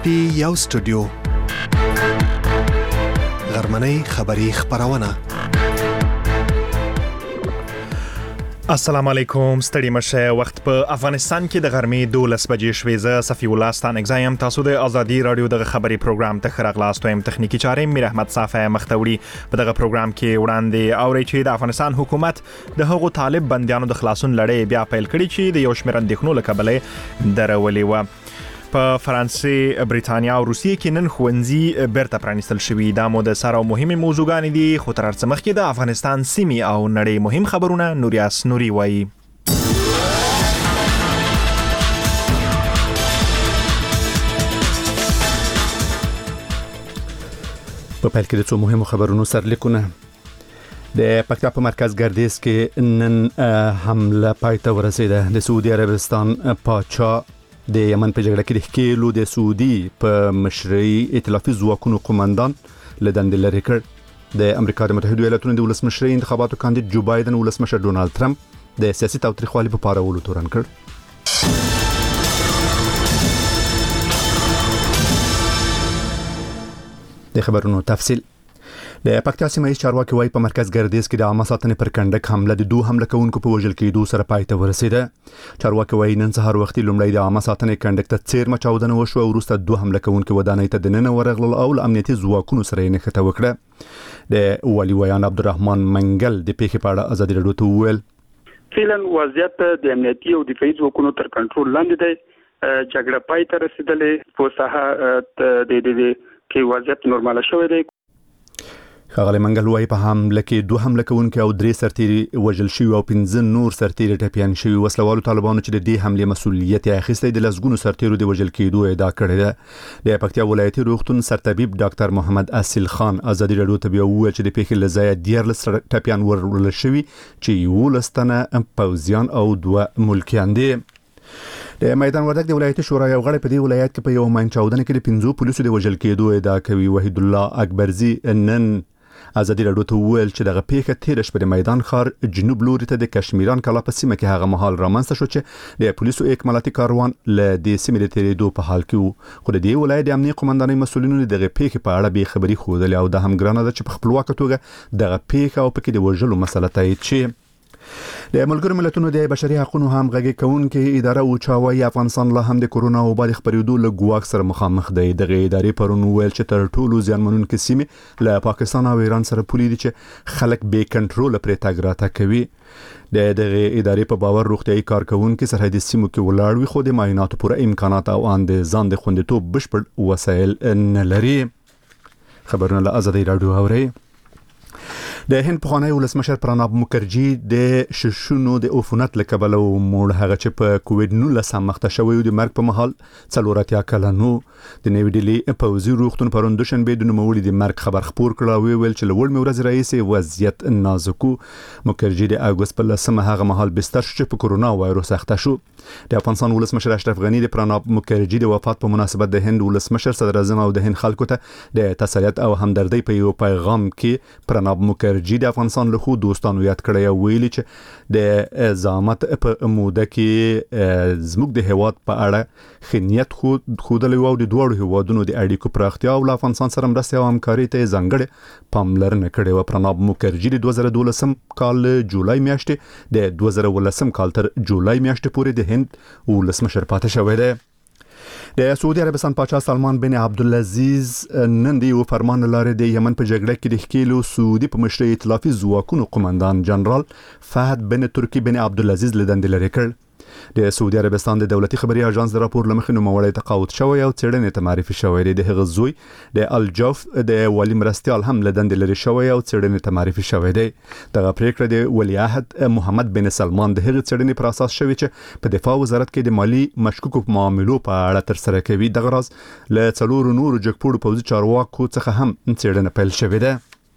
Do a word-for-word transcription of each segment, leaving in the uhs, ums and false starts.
پټي یو سټوډیو غرمنۍ خبری خبرونه. السلام علیکم، ستړي مشه. وخت په افغانستان کې د غرمې دولس بجې شوې. زه صفی الله ستان اگزایم. تاسو د ازادي رادیو د خبري پروګرام ته خراغلاست وایم. تخنیکی چارې میر احمد صافه مختوړي. په دغه پروګرام کې وړاندې اوري چې د افغانستان حکومت د هغو طالب بنديانو د خلاصون لړۍ بیا پیل کړي چې د یو شمېر اندېښنو له کبله درولې و. په فرانسې، بریتانیا او روسیې کې نن ښوونځي بیرته پرانیستل شوي. دا مو د سره مهمه موضوعګانې دي، خو تر هر څه مخکې د افغانستان سیمې او نړۍ مهم خبرونه نوریاس نوري وایي. په پیل کې د څو مهمو خبرونو سرلیکونه. د پکتیا په مرکز ګردیز کې نن حمله پای ته ورسېده. د سعودي عربستان پاچا د یمن په جګړه کې د ښکېلو د سعودي په مشرۍ ائتلافي ځواکونو قومندان له دندې لرې کړ. د امریکا د متحدو ایالاتونو د ولسمشرۍ انتخاباتو کاندید جو بایدن ولسمشر ډونالد ټرمپ د سیاسي تاوتریخوالي په پارولو تورن کړ. د خبرونو تفصیل. د پکتیا سیمه ییز چارواکي وايي په مرکز ګردیز کې د عامه ساتنې پر کنډک حمله د دوه حمله کوونکو په وژل کېدو سره پای ته ورسېده. چارواکي وايي نن سهار وختي لومړی د عامه ساتنې کنډک ته څیرمه چاودنه وشوه او وروسته دوه حمله کوونکو ودانۍ ته دننه ورغلل او له امنیتي ځواکونو سره یې نښته وکړه. د والي ویان عبدالرحمن منګل د پیښې په اړه ازادي راډیو ته وویل: فعلا وضعیت د امنیتي او دفاعي ځواکونو تر کنټرول لاندې دی. جګړه پای ته رسیدلې، په ساحه د دې کې وضعیت نورماله شوی دی. ښاغلی منګل وايي په حمله کې دوه حمله کوونکي او درې سرتیري وژل شوي او پنځه نور سرتیري ټپیان شوي. وسلوالو طالبانو چې د دې حملې مسؤلیت یې اخیستی د لسګونو سرتیرو د وژل کېدو ادعا کړې ده. د پکتیا ولایتي روغتون سرطبیب ډاکټر محمد اصیل خان ازادي راډیو ته بیا وویل چې د پیښې له ځایه دیارلس ټپیان وژل شوي چې یولس تنه پوځیان او دوه ملکیان دي. د میدان وردګ د ولایتي شورا یو غړی په دې ولایت کې په یو ماین چاودنه کې د پنځو پولیسو د وژل کېدو ادعا کوي. وحید الله اکبرزي نن ازادي راډیو ته وویل چې دغه پیښه تیر شپه د میدان ښار جنوب لوري ته د کشمیران کلا په سیمه کې هغه مهال رامنځته شو چې د پولیسو اکمالاتي کاروان له دې سیمې د تیرېدو په حال کې و. خو د دې ولایت د امنیتي قومندانۍ مسؤلینو دغه پیښې په اړه بې خبري ښودلې او د هم ګرانه ده چې په خپلواکه توګه دغه پیښه او پکې د وژلو مسله تایید شي. د ملګرو ملتونو د بشري حقوقو همغږي کوونکې اداره اوچا وايي افغانستان لا هم د کورونا وبا د خپرېدو له ګواښ سره مخامخ دی. دغه ادارې پرون وویل چې تر ټولو زیانمنونکې سیمې له پاکستان او ایران سره پولې دي چې خلک بې کنټروله پرې تګ راتګ کوي. د دغه ادارې په باور روغتیايي کارکونکي سرحدي سیمو کې ولاړ وي خو د معایناتو پوره امکانات او ان د ځان د خوندیتوب بشپړ وسایل نه لري. خبرونه له ازادي راډیو اوري. د هند پخوانی ولسمشر پراناب مکرجي د ششونو د عفونت له کبله وموړ. هغه چې په کووډ نولس هم مخته شوی د مرګ په مهال څلور اتیا کلنو. د نوې ډیلي پوځي روغتون پرون دوشنبه د نوموړي د مرګ خبر خپور کړ او ویل چې له وړمې ورځې راهیسې وضعیت نازکو. مکرجي د اګوست په لسمه هغه مهال بستر شو چې په کورونا وایروس اخته شو. د افغانستان ولسمشر اشرف غنی د پراناب مکرجي د وفات په مناسبت د هند ولسمشر صدر اعظم او د هند خلکو ته د تسلیت او همدردۍ په یو پیغام کې پراناب مکرجي د افغانستان له خو دوستانو یاد کړی او ویلي چې د زعامت په موده کې زموږ د هیواد په اړه خنیت خود خودلې او د دوه هیوادونو د اړیکو پراختیا او افغانستان سره مرسته او همکاري ته ځانګړې پاملرنه کړې و. پراناب مکرجي د دوه زره دولسم کال جولای میاشتې د دوه زره ولسم کال تر جولای میاشتې پورې د هند ولسمشر پاتې شوی دی. د سعودي عربستان پاچا سلمان بن عبدالعزیز نن د یو فرمان لاره د یمن په جګړه کې د ښکېلو سعودي په مشرۍ ائتلافي ځواکونو قومندان جنرال فهد بن ترکی بن عبدالعزیز له دندې لرې کړ. د سعودي عربستان د دولتي خبري اژانس د راپور لمخې نوموړی تقاعد شوی او څېړنې ته معرفي شوی دی. د هغه زوی د الجوف د والي مرستیال هم له دندې لرې شوی او څېړنې ته معرفي شوی دی. دغه پریکړه د ولیعهد محمد بن سلمان د هغې څېړنې پر اساس شوی چې په دفاع وزارت کې د مالی مشکوکو معاملو په اړه ترسره کوي. دغه راز له څلورو نورو جګپوړو پوځي چارواکو څخه هم څېړنه پیل شوې ده.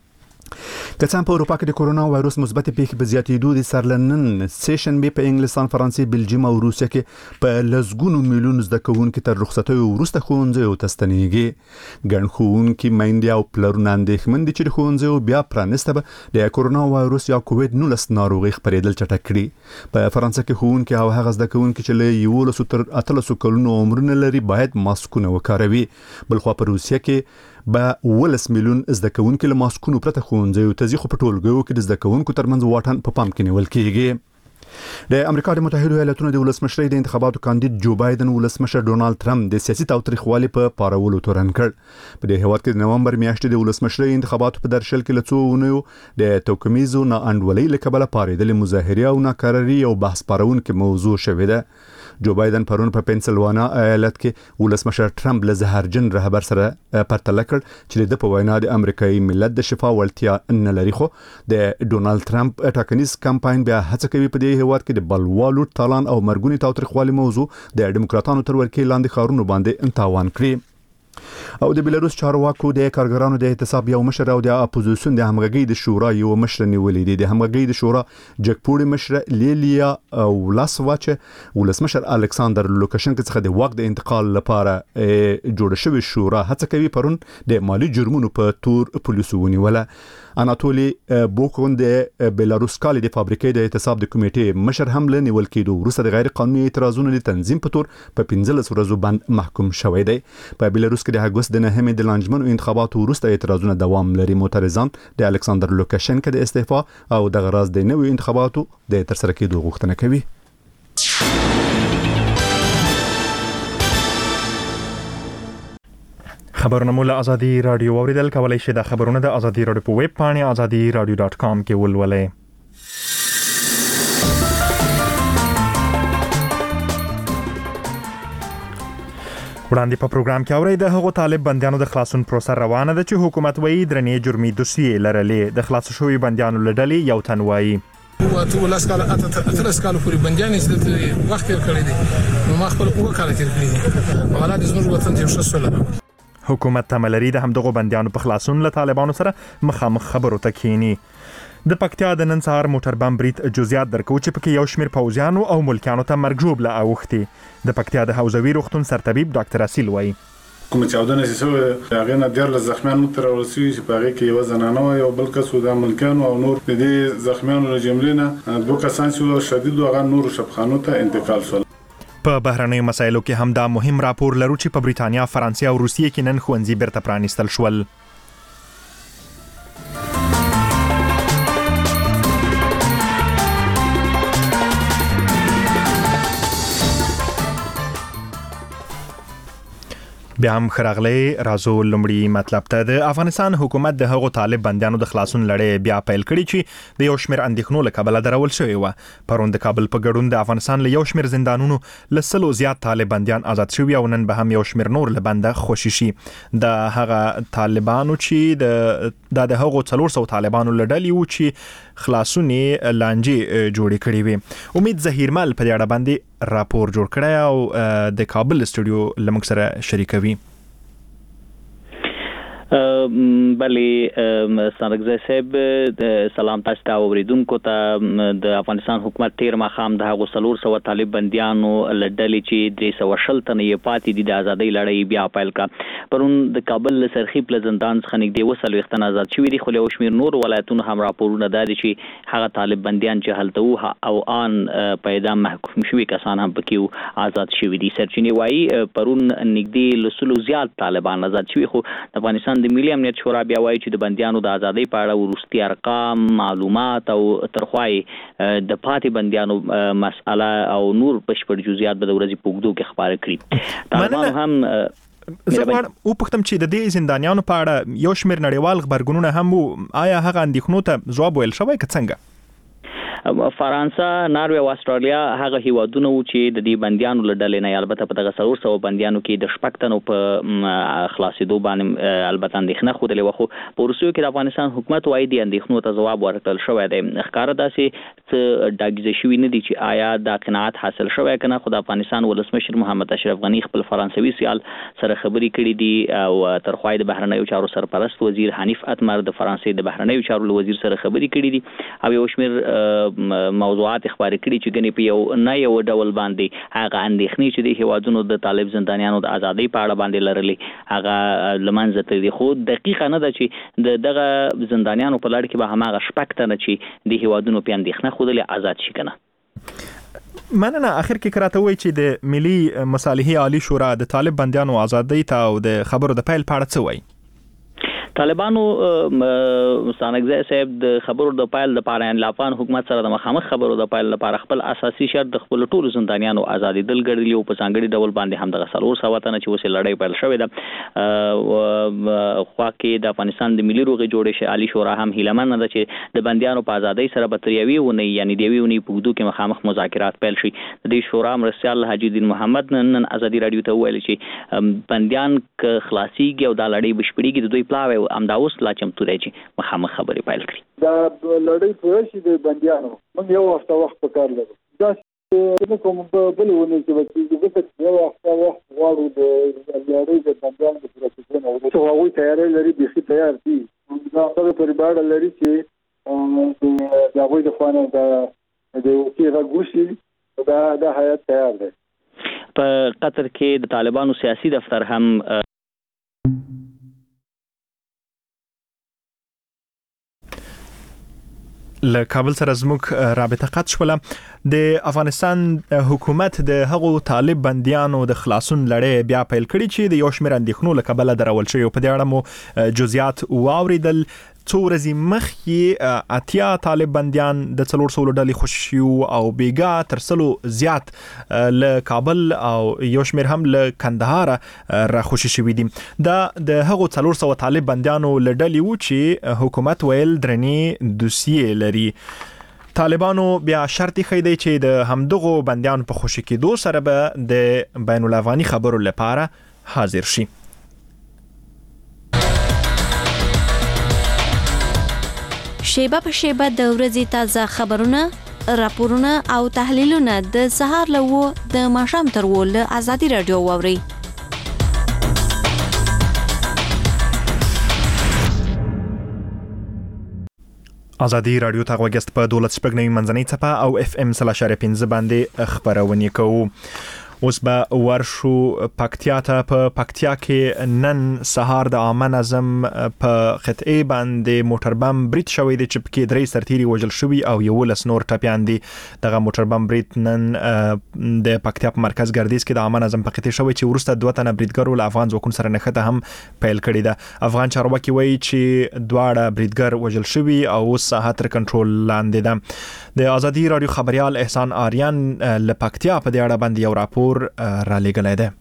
که څنګه په اروپا کې د کورونا وایروس مثبت پیښې په زیاتېدو دي سرلنن سیشن به په انګلستان، فرانسې، بلجیم او روسیه کې په لسګونو میلیون زده کوونکو تر رخصتۍ وروسته ښوونځیو ته ستنېږي. ګڼ ښوونکي میندې او پلرونه اندېښمن دي چې د ښوونځیو بیا پرانیسته به د کورونا وایروس یا کووډ نولس ناروغي خپرېدل چټک کړي. په فرانسه کې ښوونکي او هغه زده کوونکي چې له یولسو تر اتلسو کلونو عمرونه لري باید ماسکونه وکاروي. بلخوا په روسیه کې به ولس میلیون زده کوونکي له ماسکونو پرته ښوونځیو ته ځي، خو په ټولګیو کې د زده کوونکو ترمنځ واټن په پام کې نیول کېږي. د امریکا د متحده ایالاتونو د ولسمشرۍ د انتخاباتو کاندید جو بایدن ولسمشر ډونالد ټرمپ د سیاسي تاوتریخوالي په پارولو تورن کړ. په دې هیواد کې د نومبر میاشتې د ولسمشرۍ انتخاباتو په درشل کې له څو اونیو د توکمیزو ناانډولۍ له کبله پارېدلې مظاهرې او ناکراري او بحث پارونکې موضوع شوې ده. جو بایدن پرون په پنسلوانیا ایالت کې ولسمشر ټرمپ له زهرجن رهبر سره پرتله کړ چې د په وینا د امریکایي ملت د شفا وړتیا نه لري، خو د ډونالد ټرمپ ټاکنیز کمپاین بیا هڅه کوي په دې هیواد کې د بلوالو تالان او مرګونی تاوتریخوالي موضوع د ډیموکراتانو تر ورکې لاندې ښارونو باندې تاوان کړي. او د بیلاروس چارواکو د کارګرانو د احتساب یو مشر او د اپوزیسیون د همغږي د شورا یو مشر نیولې دي. د همغږي د شورا جګپوړي مشر لیلیا ولاسوا چې ولسمشر الکساندر لوکاشنکو څخه د واک د انتقال لپاره جوړ شوی شورا هڅه کوي پرون د مالی جرمونو په تور پولیسو ونیوله. اناتولی بوکون د بیلاروس کالي د فابریکې د احتساب د کمیټې مشر هم له نیول کېدو وروسته د غیر قانوني اعتراضونو د تنظیم په تور په پنځلس ورځو بند محکوم شوی دی. په بیلاروس کې د اګوست د نهمې د لانجمنو انتخاباتو وروسته اعتراضونه دوام لري. معترضان د الکساندر لوکاشنکو د استعفا او د غراز د نوي انتخاباتو د ترسره کېدو غوښتنه کوي. خبرونه مو له ازادي رادیو اوریدل کولای شئ. د خبرونه د ازادي رادیو په ویب پاڼه ازادي رادیو ډاټ کام کې ولولئ. وړاندې په پروګرام کې اورئ د هغو طالب بندیانو د خلاصون پروسه روانه ده چې حکومت وایي درنې جرمي دوسیې لرلې. د خلاص شوي بندیانو له ډلې یو تن وایي ټول لاس کال اتلس کال پورې بندیان چې وخت تیر کړی دی، نو ما خپل اوه کال تیر کړی دي. حالات زموږ وطن ته ښه سول. حکومت تملري د همدغو بندیانو په خلاصون له طالبانو سره مخامخ خبرو ته کینی. د پکتیا د نن سهار موټر بم برید جزئیات درکو چې پکې یو شمېر پوځیانو او ملکیانو ته مرګ ژوبله اوښتي. د پکتیا د حوزوي روغتون سرطبیب ډاکټر اصیل وایي کوم چاودنه چې سوی هغه نه ډېر له زخمیانو تر ورسېږي چې په هغې کې یوه زنانه وه، یو بل کس و د ملکیانو او نور د دې زخمیانو له جملې نه دوه کسان چې شدید و هغه نورو شفخانو ته انتقال شول. په بهرنیو مسایلو کې هم دا مهم راپور لرو چې په بریتانیا، فرانسې او روسیې کې نن ښوونځي بیرته پرانیستل شول. بیا هم خراغلی رازو لمړی مطلب ته د افغانستان حکومت د هغو طالب بندیانو د خلاصون لړۍ بیا پیل کړي چې د یو شمېر اندېښنو له کبله درول شوې وه. پرون د کابل په ګډون د افغانستان له یو شمېر زندانونو له سلو زیات طالب بندیان آزاد شوي او نن به هم یو شمېر نور له بنده خوشي شي. د هغه طالبانو چې د د هغو څلور سوه طالبانو له ډلې وو چې خلاصونې لانجې جوړې کړې وې. امید ظهیرمل په دې اړه باندې راپور جوړ کړی او د کابل استودیو له موږ سره شریکوي. بلې سرګزی صاحب سلام تاسو ته اوریدونکو ته. د افغانستان حکومت تیر ماښام د هغو څلور سوه طالب بندیانو له ډلې چې درې سوه شل تنه یې پاتې دي د ازادۍ لړۍ بیا پیل کړه. پرون د کابل له سرخیب له زندان څخه نږدې اووه څلوېښت تنه آزاد شوي دي، خو له یو شمېر نورو ولایتونو هم راپورونه دا دي چې هغه طالب بندیان چې هلته وو او آن په اعدام محکوم شوي کسان هم پکې آزاد شوي دي. سرچینې وایي پرون نږدې له سلو زیات طالبان آزاد شوي، خو د افغانستان د ملي امنیت شورا بیا وایي چې د بندیانو د ازادۍ په اړه وروستي ارقام، معلومات او ترخوای د پاتې بندیانو مسأله او نور بشپړ جزئیات به د ورځې په اوږدو کې خپاره کړي. طالبانو هم زه غواړم وپوښتم چې د دې زندانیانو په اړه یو شمېر نړیوال غبرګونونه هم وو، آیا هغه اندېښنو ته ځواب ویل شوی که څنګه؟ فرانسه، ناروې او استرالیا هغه هیوادونه و چې د دې بندیانو له ډلې نه البته په دغه څلور سوه بندیانو کې د شپږ تنو په خلاصېدو باندې البته اندېښنه ښودلې وه، خو په وروستیو کې د افغانستان حکومت وایي دې اندېښنو ته ځواب ورکړل شوی دی. ښکاره داسې څه ډاګیزه شوي نه دي چې آیا دا قناعت حاصل شوی که نه، خو د افغانستان ولسمشر محمد اشرف غني خپل فرانسوي سیال سره خبرې کړي دي او تر خوا د بهرنیو چارو سرپرست وزیر حنیف اتمر د فرانسې د بهرنیو چارو وزیر سره خبرې کړي دي او یو شمېر موضوعات خبرې کړي چې ګنې په یو نه یو ډول باندې هغه اندېښنې چې د هیوادونو د طالب زندانیانو د ازادۍ په اړه باندې لرلې هغه له منځه تللي، خو دقیقه نه ده چې د دغه زندانیانو په لړ کې به هماغه شپږ تنه چې د هیوادونو په اندېښنه ښودلې آزاد شي که نه. مننه. اخر کې کراته وای چې د ملي مصالحې عالی شورا د طالب بندیانو ازادۍ ته او د خبرو د پیل په اړه څه وایي؟ طالبانو ستانکزی صاحب د خبرو د پایل لپاره ان افغان حکومت سره د مخامخ خبرو د پایل لپاره خپل اساسي شرط د خپل ټولو زندانیانو ازادي دل ګرځي او په ځانګړي ډول باندې هم د څلور سوه تنه چې وسه لړۍ پیل شوې ده. خو کې د افغانستان د ملي روغې جوړې عالی شورا هم هیلمن ده چې د بندیانو په ازادۍ سره به تر یوې ونې یعنی د یوې ونې په اوږدو کې مخامخ مذاکرات پیل شي. د دې شورا مرستیال حاجي الدین محمد نن ازادي رادیو ته وویل چې بندیان ک خلاصيږي او د لړۍ بشپړيږي د دوی پلاوي امدا اوس لا چمتو دی چې مخامخ خبرې پیل کړي. دا لړۍ پوره شي د بندیانو موږ یو هفته وخت په کار لرو. دا چې کوم بل ونه چې وکړي یو هفته وخت غواړو د لړۍ د بندیانو د پروسې او څه هغوی تیاری لري، بيخي تیار دي. دا هغه پر باندې لري چې د هغوی د خوانه د د کیغه ګوشي دا د حیات تیار دی. په قطر کې د طالبانو سیاسي دفتر هم له کابل سره زموږ رابطه قطع شوله. د افغانستان حکومت د هغو طالب بندیانو د خلاصون لړۍ بیا پیل کړي چې د یو شمېر اندېښنو له کبله درول شوي. په دې اړه مو جزئیات واوریدل. څو ورځې مخکې اتیا طالب بندیان د څلور سوه ډلې خوشي او بیګا تر سلو زیات له کابل او یو شمېر هم له کندهار را خوشي شوي دي. دا د هغو څلور سوه طالب بندیانو له ډلې و چې حکومت ویل درنې دوسیې لري. طالبانو بیا شرط یې دی چې د همدغو بندیانو په خوشي کېدو سره به د بین الافغاني خبرو لپاره حاضر شي. شیبه په شیبه د ورځې تازه خبرونه، راپورونه او تحلیلونه د سهار له وو د ماښام تر وو له ازادي رادیو واوري. ازادي رادیو ته غوږست په دولت شپږ نوي منځنۍ څپه او اف ام سل اشاریه پنځه باندې خبرونه کوو. اوس به ورشو پکتیا ته. په پکتیا کې نن سهار د عامه نظم په قطعه باندې موټر بم برید شوی دی چې پکې درې سرتیري وژل شوي او یولس نور ټپیان دي. دغه موټر بم برید نن د پکتیا په مرکز ګردیز کې د عامه نظم په قطعه شوی چې وروسته دوه تنه بریدګرو له افغان ځواکونو سره نښته هم پیل کړې ده. افغان چارواکي وایي چې دواړه بریدګر وژل شوي او اوس ساحه تر کنټرول لاندې ده. د ازادي رادیو خبريال احسان آریان له پکتیا په دې اړه باندې یو راپور را لګلای دی.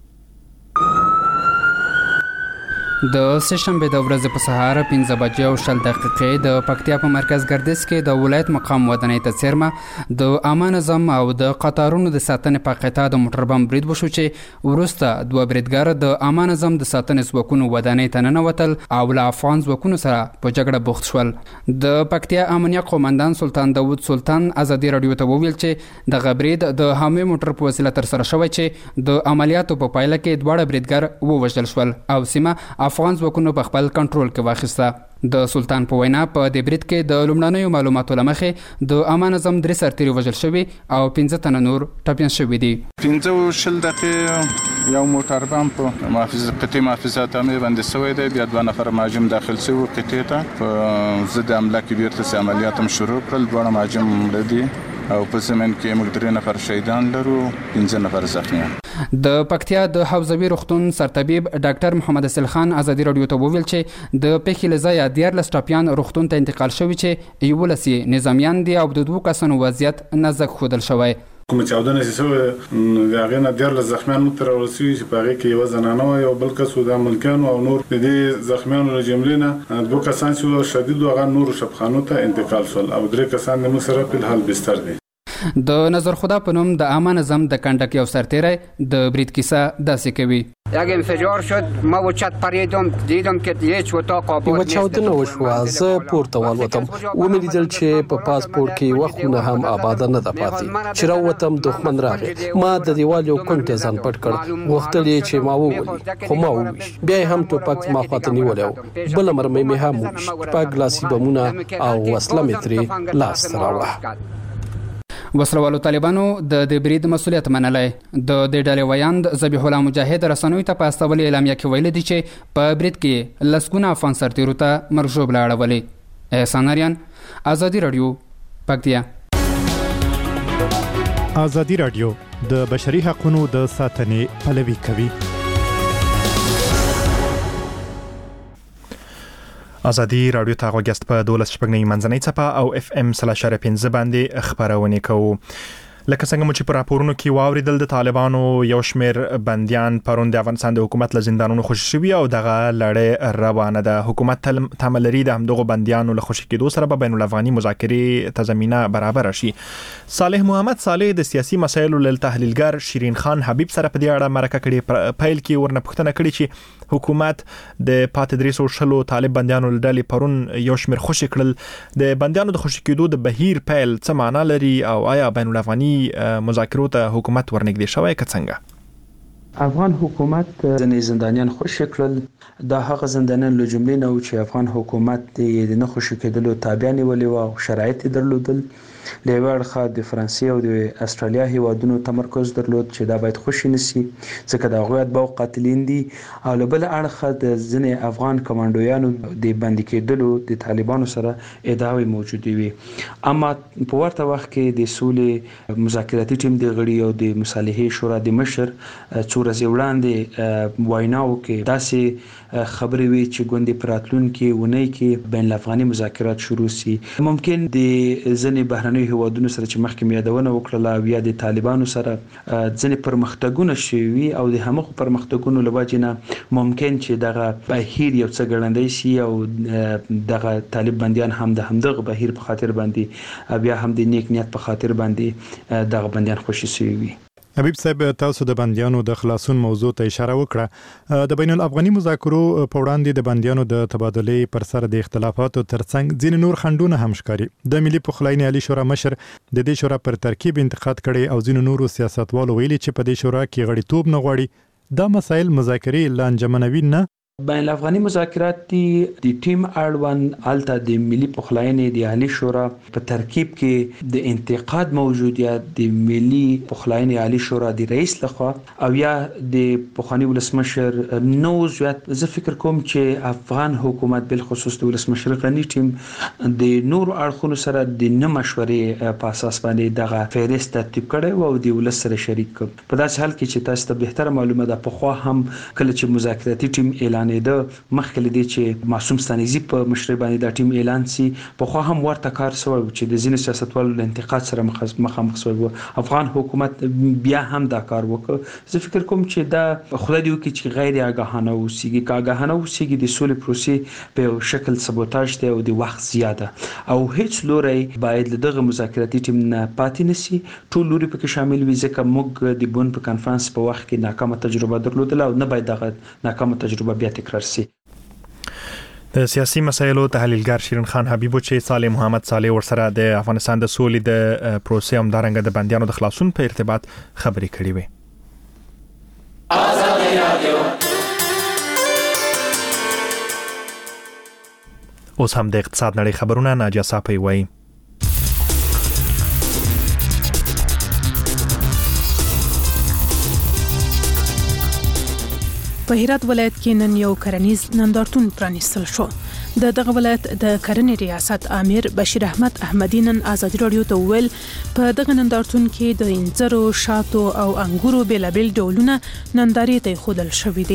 د سهشنبه د ورځې په سهار پنځه بجې او شل دقیقې د پکتیا په مرکز ګردیز کې د ولایت مقام ودانۍ ته څیرمه د عامه نظم او د قطارونو د ساتنې په قطعه د موټر بم برید وشو چې وروسته دوه بریدګر د عامه نظم د ساتنې ځواکونو ودانۍ ته ننوتل او له افغان ځواکونو سره په جګړه بوخت شول. د پکتیا امنیه قومندان سلطان داود سلطان ازادي رادیو ته وویل چې د غبرید د حامي موټر په وسیله تر سره شوی چې د عملیاتو په پایله کې دواړه بریدګر ووژل شول او سیمه افغان ځواکونو په خپل کنټرول کې واخیسته. د سلطان په وینا په دې برید کې د لومړنیو معلوماتو له مخې د عامه نظم درې سرتیري وژل شوي او پنځه تنه نور ټپیان شوي دي. پنځه شل دقیقې یو موټر بم په محافظه قطعه محافظات امنیه باندې شوی دی. بیا دوه نفر مهاجم داخل شوي قطعه ته په ضد حمله کې بیرته عملیات هم شروع کړل. دوه مهاجم مړه دي او په زمين کې موږ درې نفر شهیدان لرو، پنځه نفر زخمیان. د پکتیا د حوزوي روغتون سرطبیب ډاکټر محمد اسل خان ازادي رادیو ته وویل چې د پیښې له ځایه دیارلس ټپیان روغتون ته انتقال شوي چې یولس یې نظامیان دي او د دوو کسانو وضعیت نازک ښودل شوی. کوم چاودنه چې دا غنه ډېر زخمیان مترول شوی چې په هغه کې یو زنانه او بل کس د ملکانو او نور د دې زخمیانو له جملې نه دوه کسان چې شدید او هغه نور شفخانو ته انتقال شول او درې کسان د مصر په حال بستر دي. د نظر خدا په نوم د عامه نظم د کنډک یو سرتیری د برید کیسه داسې کوي. یک انفجار شد ما و چت پریدم دیدم که هیچ اتاق آباد نیست. چاودنه وشوه زه پورته والوتم ومې لیدل چې په پاسپورت کې یوه خونه هم آباده نه ده پاتې. چې راووتم دښمن راغی ما د دیوال یو کونج ته ځان پټ کړ غوښتل یې چې ما وولي خو ما وویشت بیا یې هم ټوپک ما خواته نیولی و بله مرمۍ مې هم وویشت ټوپک ګلاسي بمونه او وسله مې ترې لاسته راوړه. وسلوالو طالبانو د دې برید مسولیت منلی. د دې ډلې ویاند ذبیح الله مجاهد رسنیو ته په استولې اعلامیه کې ویلي دي چې په برید کې لسګونه افغان سرتیرو ته مرګ ژوبله اړولې. احسان اریان، ازادي راډیو، پکتیا. ازادي راډیو د بشري حقوقو د ساتنې پلوي کوي. ازادي راډیو ته غوښتل په دولس شپږنۍ منځنۍ چپه او اف ام سلاش پنځه باندې خبرونه کوو. لکه څنګه مو چې په راپورونو کې واوریدل د طالبانو یو شمېر بنديان پرون د افغانستان د حکومت له زندانونو خوشي شوي او دغه لړۍ روانه ده. حکومت تمه لري د همدغو بنديانو له خوشي کېدو سره به بین الافغاني مذاکرې ته زمینه برابر شي. صالح محمد صالح د سیاسي مسایلو له تحلیلګر شیرین خان حبیب سره په دې اړه مرکه کړې. پیل کې ورنه پوښتنه کړې چې حکومت د پات درې سوه شلو طالب بنديانو له ډلې پرون یو شمېر خوشي کړل. د بنديانو د خوشي کېدو د بهیر پیل څه معنا لري او آیا بین الافغاني مذاکرو ته حکومت ورنږدې شوی که څنګه؟ افغان حکومت ځینې زندانیان خوشي کړل. دا هغه زندانیان له جملې نه و چې افغان حکومت د نه خوشي کېدلو تابع نیولې وه او شرایط یې درلودل. له یوه اړخه د فرانسې او د استرالیا هیوادونو تمرکز درلود چې دا باید خوشي نشي ځکه د هغوی اتباع قاتلین دي او له بل اړخه د ځینې افغان کمانډویانو د بندي کېدلو د طالبانو سره ادعاوې موجودې وي. اما په ورته وخت کې د سولې مذاکراتي ټیم د غړي او د مصالحې شورا د مشر څو ورځې وړاندې ویناو کې داسې خبرې وي چې ګوندې په راتلونکي اونۍ کې بین الافغاني مذاکرات شروع سي. ممکن د ځینې بهرنیو هیوادونو سره چې مخکې مې یادونه وکړله او یا د طالبانو سره ځینې پرمختګونه شوي او د همغو پرمختګونو له وجې نه ممکن چې دغه بهیر یو څه ګړندی سي او دغه طالب بندیان هم د همدغه بهیر په خاطر باندې بیا هم د نیک نیت په خاطر باندې دغه بندیان خوشي شوي وي. حبیب صاحب تاسو د بنديانو د خلاصون موضوع ته اشاره وکړه. د بین الافغاني مذاکرو په وړاندې د بنديانو د تبادلې پر سر د اختلافاتو ترڅنګ ځینې نور خنډونه هم ښکاري. د ملي پخلاینې عالی شورا مشر د دې شورا پر ترکیب انتقاد کړي او ځینې نورو سیاستوالو ویلي چې په دې شورا کې غړیتوب نه غواړي. دا مسایل مذاکرې لا انجمنوي نه. بین الافغاني مذاکرات دي د ټیم اړوند الته د ملي پخلاینې د عالی شورا په ترکیب کې د انتقاد موجودیت د ملي پخلاینې عالی شورا د رئیس لخوا او یا د پخوانی ولسمشر نو زیات زه فکر کوم چې افغان حکومت بل خصوص د ولسمشر غنی ټیم د نور اړخونو سره د نه مشورې په اساس باندې دغه فهرست ترتیب کړي او د ولس سره شریک کړ. په داسې حال کې چې تاسو ته بهتره معلومه ده په خوا هم کله چې مذاکراتي ټیم اعلان د مخکې لدی چې معصوم ستانیزي په مشرۍ باندې د ټیم اعلان سي په خو هم ورته کار سوی چې د ځینې سیاستوالو له انتقاد سره مخامخ شوی و. افغان حکومت بیا هم دا کار وکړ. زه فکر کوم چې دا خدای دی وکړي چې غیر آگاهانه اوسېږي که آگاهانه اوسېږي د سولې پروسې په یو شکل سبوتاژ دی او د وخت زیاده او هیڅ لوری باید له دغه مذاکراتي ټیم نه پاتې نشي. ټول لوري پکې شامل وي ځکه موږ د بون په کانفرنس په وخت کې ناکامه تجربه درلودله او نه باید دغه ناکامه تجربه بیا تکرار شي. د سیاسي مسایلو تحلیلګر شیرین خان حبیب چې صالح محمد صالح ورسره د افغانستان د سولې د پروسې هم دارنګ د بنديانو د خلاصون په ارتباط خبرې کړې وي. ازادي رادیو اوس هم د اقتصاد نړۍ خبرونه ناجیه صافی وایي. په هرات ولایت کې نن یو کرنیز نندارتون پرانیستل شو. د دغه ولایت د کرنې ریاست امیر بشیر احمد احمدی نن ازادي رادیو ته ویل په دغه نندارتون کې د انځرو، شاتو او انګورو بیلابل ډولونه نندارې ته خودل شوې دي.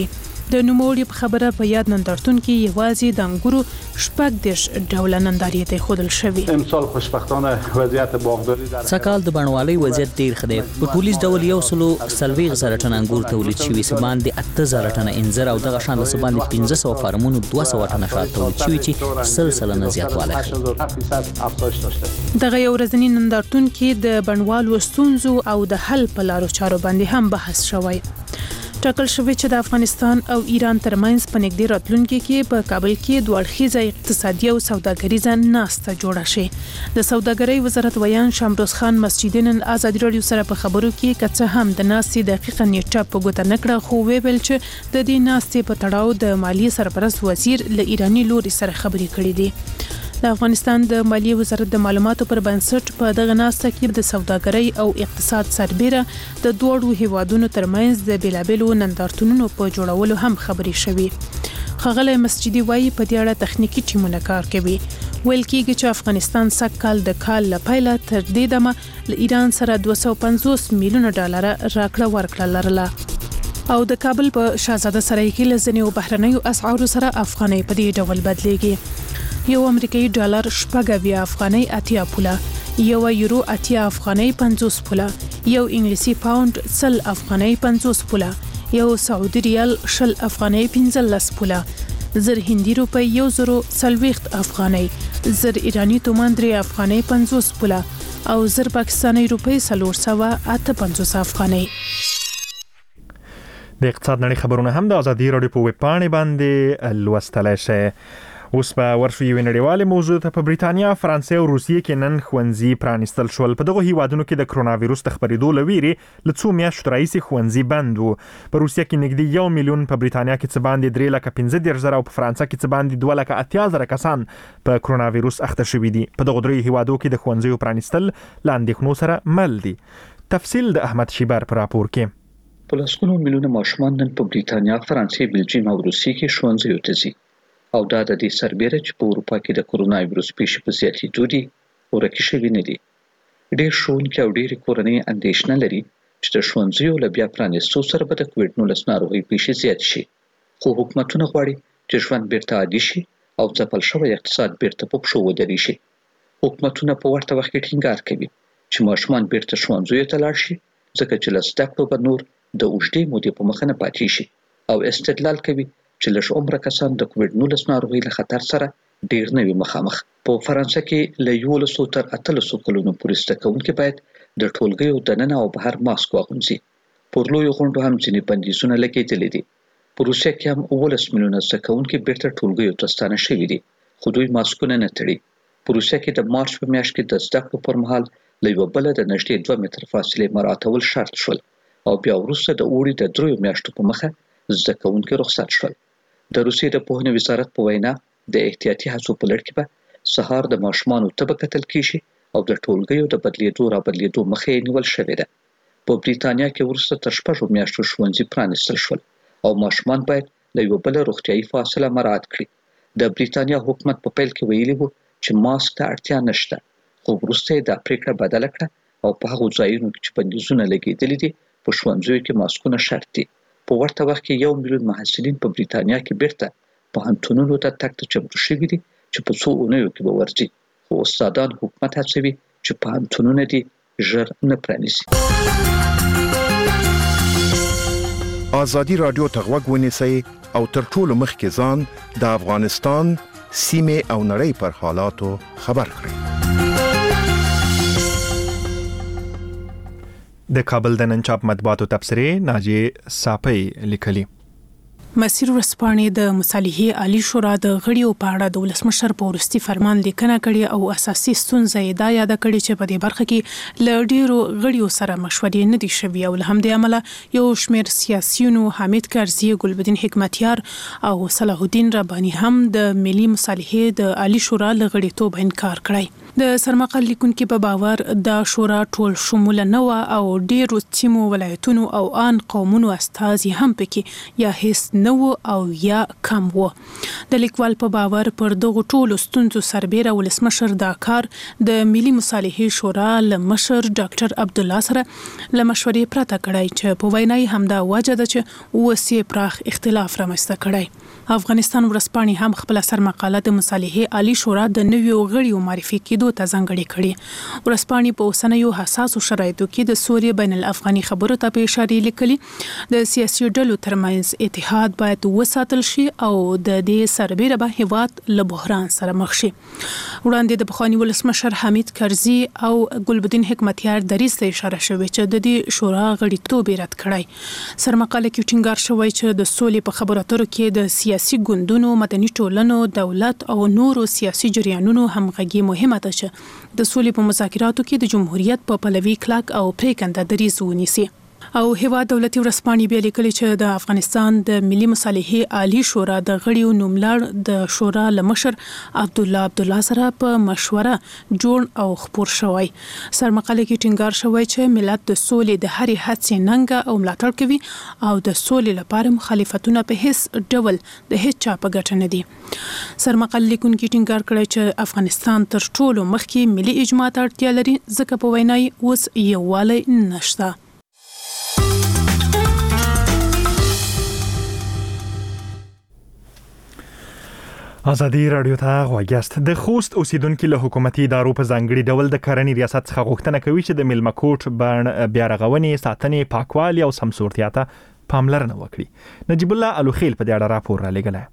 د نوموړي په خبره په یاد نندارتون کې یوازې د انګورو شپږ دیرش ډوله نندارې ته ښودل شوي. امسال خوشبختانه وضعیت باغداري در سکال د بڼوالۍ وضعیت ډیر ښه دی. په ټولیز ډول یو سلو څلوېښت زره ټنه انګور تولید شوي، څه باندې اته زره ټنه انځر او دغه شان څه باندې پنځه سوه فارمونو دوه سوه ټنه شات تولید شوي چې سل سلنه زیاتوالی ښیي. دغه یو ورځني نندارتون کې د بڼوالو ستونزو او د حل په لارو چارو باندې هم بحث شوی. ټاکل شوی چې د افغانستان او ایران ترمنځ په نږدې راتلونکي کې په کابل کې دوه اړخیزه اقتصادي او سوداګریزه ناسته جوړه شي. د سوداګرۍ وزارت ویان شامروز خان مسجدي نن ازادي رادیو سره په خبرو کې کڅه هم د ناستې دقیقه نیټه په ګوته نکړه، خو ویل چې د دې ناستې په تړاو د مالیې سرپرست وزیر له ایرانی لوري سره خبرې کړې دي. د افغانستان د مالیې وزارت د معلوماتو پر بنسټ په دغه ناسته کې د سوداګرۍ او اقتصاد سربېره د دوړو هیوادونو ترمنځ د بیلابېلو نندارتونونو په جوړولو هم خبرې شوې. ښاغلی مسجدي وایي په دې اړه تخنیکي ټیمونه کار کوي. ویل کېږي چې افغانستان سږ کال د کال له پیله تر دې دمه له ایران سره دوه سوه پنځوس میلیونه ډالره راکړه ورکړه لرله او د کابل په شاهزاده سرای کې له ځینو بهرنیو اسعارو سره افغانۍ په دې ډول بدلېږي. یو امریکایي ډالر شپږ اویا افغانۍ اتیا پوله، یو یورو اتیا افغانۍ پنځوس پوله، یو انګلیسي پاوند سل افغانۍ پنځوس پوله، یو سعودي ریال شل افغانۍ پنځلس پوله، زر هندي روپۍ یو زرو څلوېښت افغانۍ، زر ایرانی تومان درې افغانۍ پنځوس پوله او زر پاکستاني روپۍ څلور سوه اته پنځوس افغانۍ. د اقتصاد نړۍ خبرونه هم د ازادي رادیو په ویب پاڼې باندې لوستلی شئ. اوس په ورشو یو نړیوالې موضوع ته په بریتانیا، فرانسې او روسیې کې نن ښوونځي پرانیستل شول. په دغه هیوادونو کې د کرونا وایروس د خپرېدو له ویرې له څو میاشتو راهیسې ښوونځي بند وو. په روسیه کې نږدې یو میلیون، په بریتانیا کې څه باندې درې لکه پنځه دېرش زره او په فرانسه کې څه باندې دوه لکه اتیا زره کسان په کرونا وایروس اخته شوي دي. په دغه دریو هیوادو کې د ښوونځیو پرانیستل له اندېښنو سره مل دي. تفصیل د احمد شیبر په راپور کې. په لسګونو میلیونه ماشومان نن په بریتانیا، فرانسې، بلجیم او روسیې کې ښوونځیو ته ځي او دا د دې سربېره چې په اروپا کې د کرونا وایروس پیښې په زیاتېدو دي ورکې شوي نه دي. ډېر ښوونکي او ډېرې کورنۍ اندېښنه لري چې د ښوونځیو له بیا پرانیستو سره به د کووډ نولس ناروغۍ پیښې زیاتې شي، خو حکومتونه غواړي چې ژوند بیرته عادي شي او ځپل شوی اقتصاد بیرته په پښو ودرېږي. حکومتونه په ورته وخت کې ټینګار کوي چې ماشومان بیرته ښوونځیو ته لاړ شي، ځکه چې له زده کړو به نور د اوږدې مودې په مخه نه پاتې شي، او استدلال کوي چې لږ عمره کسان د کووډ نولس ناروغۍ له خطر سره ډیر نه وي مخامخ. په فرانسه کې له یولسو تر اتلسو کلونو پورې زده کوونکي باید د ټولګیو دننه او بهر ماسک واغوندي. پر لویو غونډو هم ځینې بندیزونه لګېدلي دي. په روسیه کې هم اوولس میلیونه زده کوونکي بیرته ټولګیو ته ستانه شوي دي، خو دوی ماسکونه نه تړي. په روسیه کې د مارچ په میاشت کې د زده کړو پر مهال له یوه بله د نږدې دوه متره فاصلې مراعاتول شرط شول او بیا وروسته د اوړي د دریو میاشتو په مخه زده کوونکي رخصت شول. د روسیې د پوهنې وزارت په وینا د احتیاطي هڅو په لړ کې به سهار د ماشومانو ته به کتل کیږي او د ټولګیو د بدلیدو را بدلیدو مخه یې نیول شوې ده. په بریتانیا کې وروسته تر شپږو میاشتو ښوونځي پرانیستل شول او ماشومان باید له یوه بله روغتیایي فاصله مراعات کړي. د بریتانیا حکومت په پیل کې ویلي وو چې ماسک ته اړتیا نشته، خو وروسته یې دا پریکړه بدله کړه او په هغو ځایونو کې چې بندیزونه لګېدلي دي په ښوونځیو کې ماسکونه شرط دي. په ورته وخت کې یو میلیون محصلین په بریتانیا کې بیرته پوهنتونونو ته تګ ته چمتو شوي دي چې په څو اونیو کې به ورځي، خو استادان حکومت هڅوي چې پوهنتونونه دې ژر نه پرانیسي. ازادي رادیو ته غوږ ونیسئ او تر ټولو مخکې ځان د افغانستان، سیمې او نړۍ پر حالاتو خبر کړئ. د کابل د نن چاپ مطبوعاتو تبصرې ناجیه صافی لیکلي. مسیر ورځپاڼې د مصالحې عالی شورا د غړیو په اړه د ولسمشر په وروستي فرمان لیکنه کړې او اساسي ستونزه یې دا یاد کړې چې په دې برخه کې له ډیرو غړیو سره مشورې نه دي شوي او له همدې امله یو شمېر سیاسیونو حامد کرزي، ګلبدین حکمتیار او صلاح الدین رباني هم د ملي مصالحې د عالی شورا له غړیتوب انکار کړی. د سرمقال لیکونکو په باور د شورا ټول شموله نه و او ډیرو سیمو ولایتونو او ان قومونو استازي هم پکې یا هیڅ نه و او یا کم و. د لیکوال په باور پر دغه ټولو ستونزو سربېره ولسمشر دا کار د ملي مصالحې شورا له مشر ډاکټر عبد الله سره له مشورې پرته کړی چې په وینای همدا وجه ده چې وسې پراخ اختلاف رامنځته کړی. افغانستان ورځپاڼې هم خپل سرمقاله د مصالحې عالی شورا د نویو غړیو معرفي کېدو ته ځانګړې کړې. ورځپاڼې په اوسنیو حساسو شرایطو کې د سوریې بین الافغاني خبرو ته په اشاره لیکلي د سیاسي ډلو ترمنځ اتحاد باید وساتل شي او د دې سربېره به هیواد له بحران سره مخ شي. وړاندې د پخواني ولسمشر حمید کرزي او ګلبدین حکمتیار دریځ ته اشاره شوې چې د دې شورا غړیتوب رد کړی. سرمقاله کې ټینګار شوی چې د سولې په خبرو اترو کې د سیاسي ګوندونو، مدني ټولنو، دولت او نورو سیاسي جریانونو همغږي مهمه ده چې د سولې په مذاکراتو کې د جمهوریت په پلوي کلک او پریکنده دریځ ونیسي. او هیواد دولتي ورځپاڼې بیا لیکلي چې د افغانستان د ملي مصالحې عالی شورا د غړیو نوملړ د شورا له مشر عبد الله عبد الله سره په مشوره جوړ او خپور شوی. سرمقاله کې ټینګار شوی چې ملت د سولې د هرې هڅې ننګه او ملاتړ کوي او د سولې لپاره مخالفتونه په هیڅ ډول د هیڅ چا په ګټه نه دي. سرمقاله لیکونکي ټینګار کړی چې افغانستان تر ټولو مخکې ملي اجماع ته اړتیا لري ځکه په وینای اوس یووالی نشته. ازادي رادیو ته غوښتل د خوست اوسیدونکو له حکومتي ادارو په ځانګړي ډول د کرنې ریاست څخه غوښتنه کوي چې د میلمه کوټ بڼ بیا رغونې، ساتنې، پاکوالي او سمسورتیا ته پاملرنه وکړي. نجیب الله الوخیل په دې اړه راپور را لېږلی.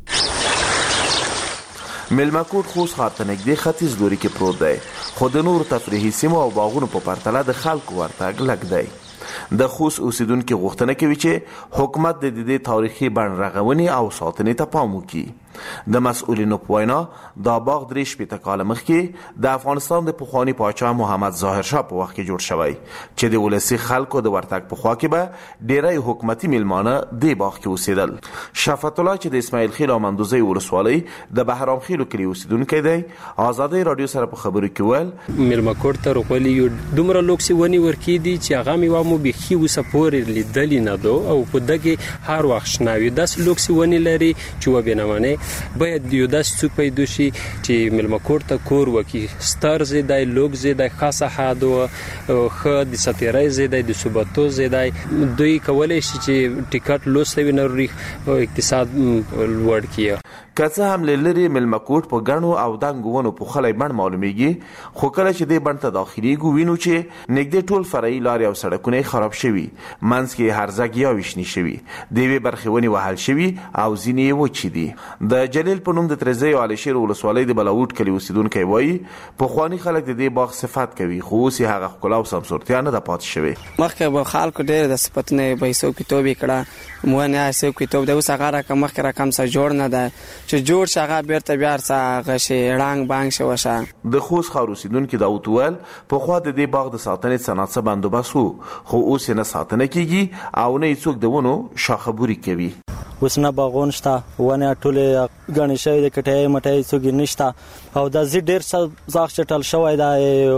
میلمه کوټ خوست ښار ته نږدې ختیځ لوري کې پروت دی، خو د نورو تفریحي سیمو او باغونو په پرتله د خلکو ورتګ لږ دی. د خوست اوسیدونکو غوښتنه کوي چې حکومت د دې تاریخي بڼ رغونې او ساتنې ته پام وکړي. د مسؤلینو په وینا دا باغ درې شپېته کاله مخکې د افغانستان د پخواني پاچا محمد ظاهر شاه په وخت کې جوړ شوی چې د ولسي خلکو د ورتګ په خوا کې به ډیری حکومتي میلمانه د باغ کې اوسېدل. شفت الله چې د اسماعیل خیل او مندوزۍ ولسوالۍ د بهرام خیلو کلي اوسیدونکی دی، آزادۍ رادیو سره په خبرو کې ویل میلمه کوټ ته روغولي یو دومره لوکسي ونې ورکېدي چې هغه مې مو بیخي اوسه پورې لیدلې نه دو او په دغه هر وخت شناوي داسې لوکسي ونې لري چې وبینمانه باید یو داسې څوک پیدا شي چې میلمه کور ته کور وکړي. ستر زیدای لوک زیدای خاصه حادو خ د سفیرای زیدای د ثباتو زیدای دوی کولای شي چې ټیکټ لوستوي نوري اقتصاد لوړ کړي. که څه هم لری میلمه کوټ په غنو او دنګونو په خلای بڼ معلومیږي، خو کله چې د بڼ ته داخليږي وینو چې نږدې ټول فرعي لارې او سړکونه خراب شوي، منځ کې هرزګ یا وښنی شوي، د وی برخونی وهل شوي او ځینې وچې دي. د جلیل په نوم د ترزی او علي شیر ولسوالۍ د بلاوټ کلی اوسیدونکو وایي په خواني خلک د دې باغ صفات کوي، خو اوس هغه خپل او سمسورتیا نه د پات شوی. مخکې به خلکو ډېر د صفاتونه پیسو کتاب کړه، مو نه اسو کتاب د اوس هغه رقم مخکې رقم سره جوړ نه ده چې جوړ شغه بیرته بیا څنګه غشي رنگ بانګ شو شه. د خوست ښار اوسیدونکو د اوتوال په خوا د دې باغ د ساتنې صنعت څخه بندوبست وو، خو اوس نه ساتنه کیږي او نه څوک دونه شاخبوري کوي. اوس نه باغون شته ونه ټوله غنی شوی د کټای مټای څوک نشته او د زی ډیر ځاخ چټل شوی دا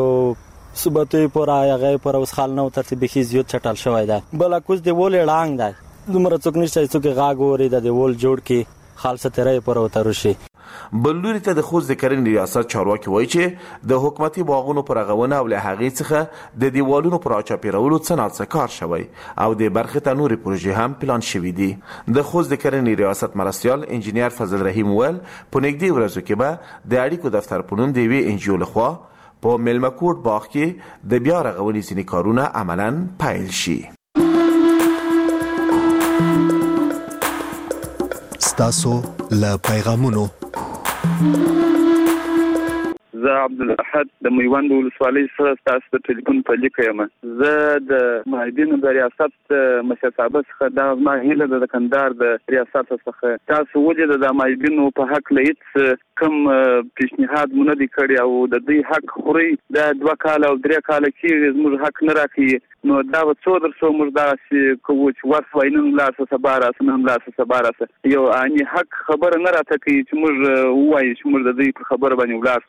صبته پر هغه پر اوس خال نو ترتیب خي زیات چټل شوی دا بل کوز دی ول ړانګ دی دومره څوک نشته څوک غاګوري د دی ول جوړ کی خالصه ترې پر وتر شي. بلوري ته د خوست د کرنې ریاست چارواکي وایي چې د حکومتي باغونو پر غوونه او له هغې څخه د دیوالونو پر اچاپیرولو څه ناڅه کار شوی او د برخې ته نورې پروژې هم پلان شوي دي. د خوست د کرنې ریاست مرستیال انجینیر فضل رحیم ویل په نږدې ورځو کې به د اړیکو دفتر په نوم د یوې انجیو لخوا په میلمه کوټ باغ کې د بیا رغونې ځینې کارونه عملاً پیل شي. ستاسو له پیغامونو زه عبدالاحد د میوند ولسوالۍ سره تاسو ته ټلیفون په لیکه یم. زه د ماهدینو د ریاست مشر صاحب څخه دا ما هیله د کندهار د ریاست څخه تاسو ولې د ماهدینو په حق لید کم پیشنهاد مونږ دي کړی او د دې حق خوري د دوه کال او درې کال کې زموږ حق نه راکړي نو دا و څو در څو موږ دا چې کوچ ورس وینن لاسه سباره سنن لاسه سباره یو اني حق خبر نه راته کوي چې موږ وایي چې موږ د دې په خبره باندې ولاسو نو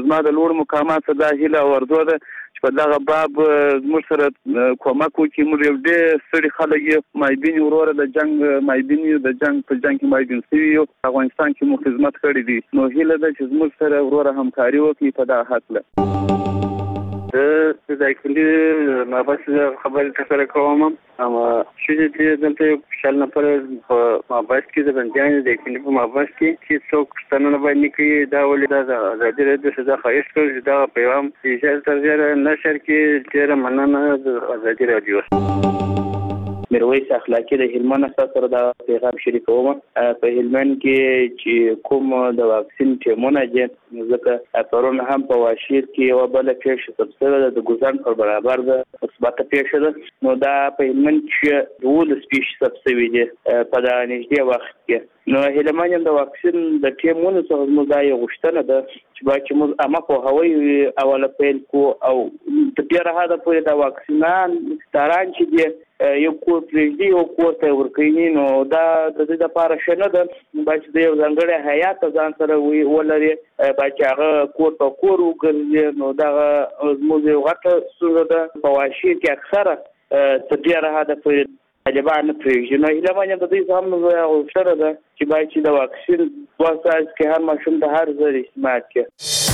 زما د لوړ مقامات دا هیله او ارزو ده چې په دغه باب موږ سره کومک وکړي. موږ یو ډېر ستړي خلک یو مایبین وروره د جنگ مایبین یو د جنگ په جنگ کې مایبین شوي یو افغانستان کې مو خدمت کړی دي. نو هیله ده چې موږ سره وروره همکاري وکړي په دغه حق د داخلي مابس خبرې تاسو کوم اما چې دې دلته شل نفر په مابس کې د بندیانو د داخلي په مابس کې چې څوک ستنه باندې کې دا ولې دا آزادي رادیو سزا خواهش کوي دا پیغام چې تر ډیره نشر کې ډیره مننه د آزادي رادیو. میرویس اخلاقی د هلمند سره دا پیغام شریکوم. په هلمند کې چې کوم د واکسین ټیمونه دي ځکه پرون هم په واشیر کې یو بل پیښه تبصره د ګوزان پر برابر ده مثبت پیښه ده. نو دا په هلمند کې دوه سپیش تبصوي دي په دا نږدې وخت کې. نو هلمند د واکسین د ټیمونو څخه موږ دا یو غوښتنه ده چې باید چې موږ اما په هوایي اوله پیل کو او د ډیره هدا په دا واکسینان تاران چې دي یو کور پرېږدي او کور ته ورکوي. نو دا د دې لپاره ښه نه ده. باید چې د یو ځانګړی هیات ځان سره ولري باید چې هغه کور په کور وګرځي. نو دغه زموږ یو غټه ستونزه ده په واشیر کې اکثره تر ډېره حده پورې طالبان نه پرېږدي. نو هیله باندې د دوی هم غوښتنه ده چې باید چې د واکسین دوه ساعت کې هر ماشوم د هر ځای استعمال کړي.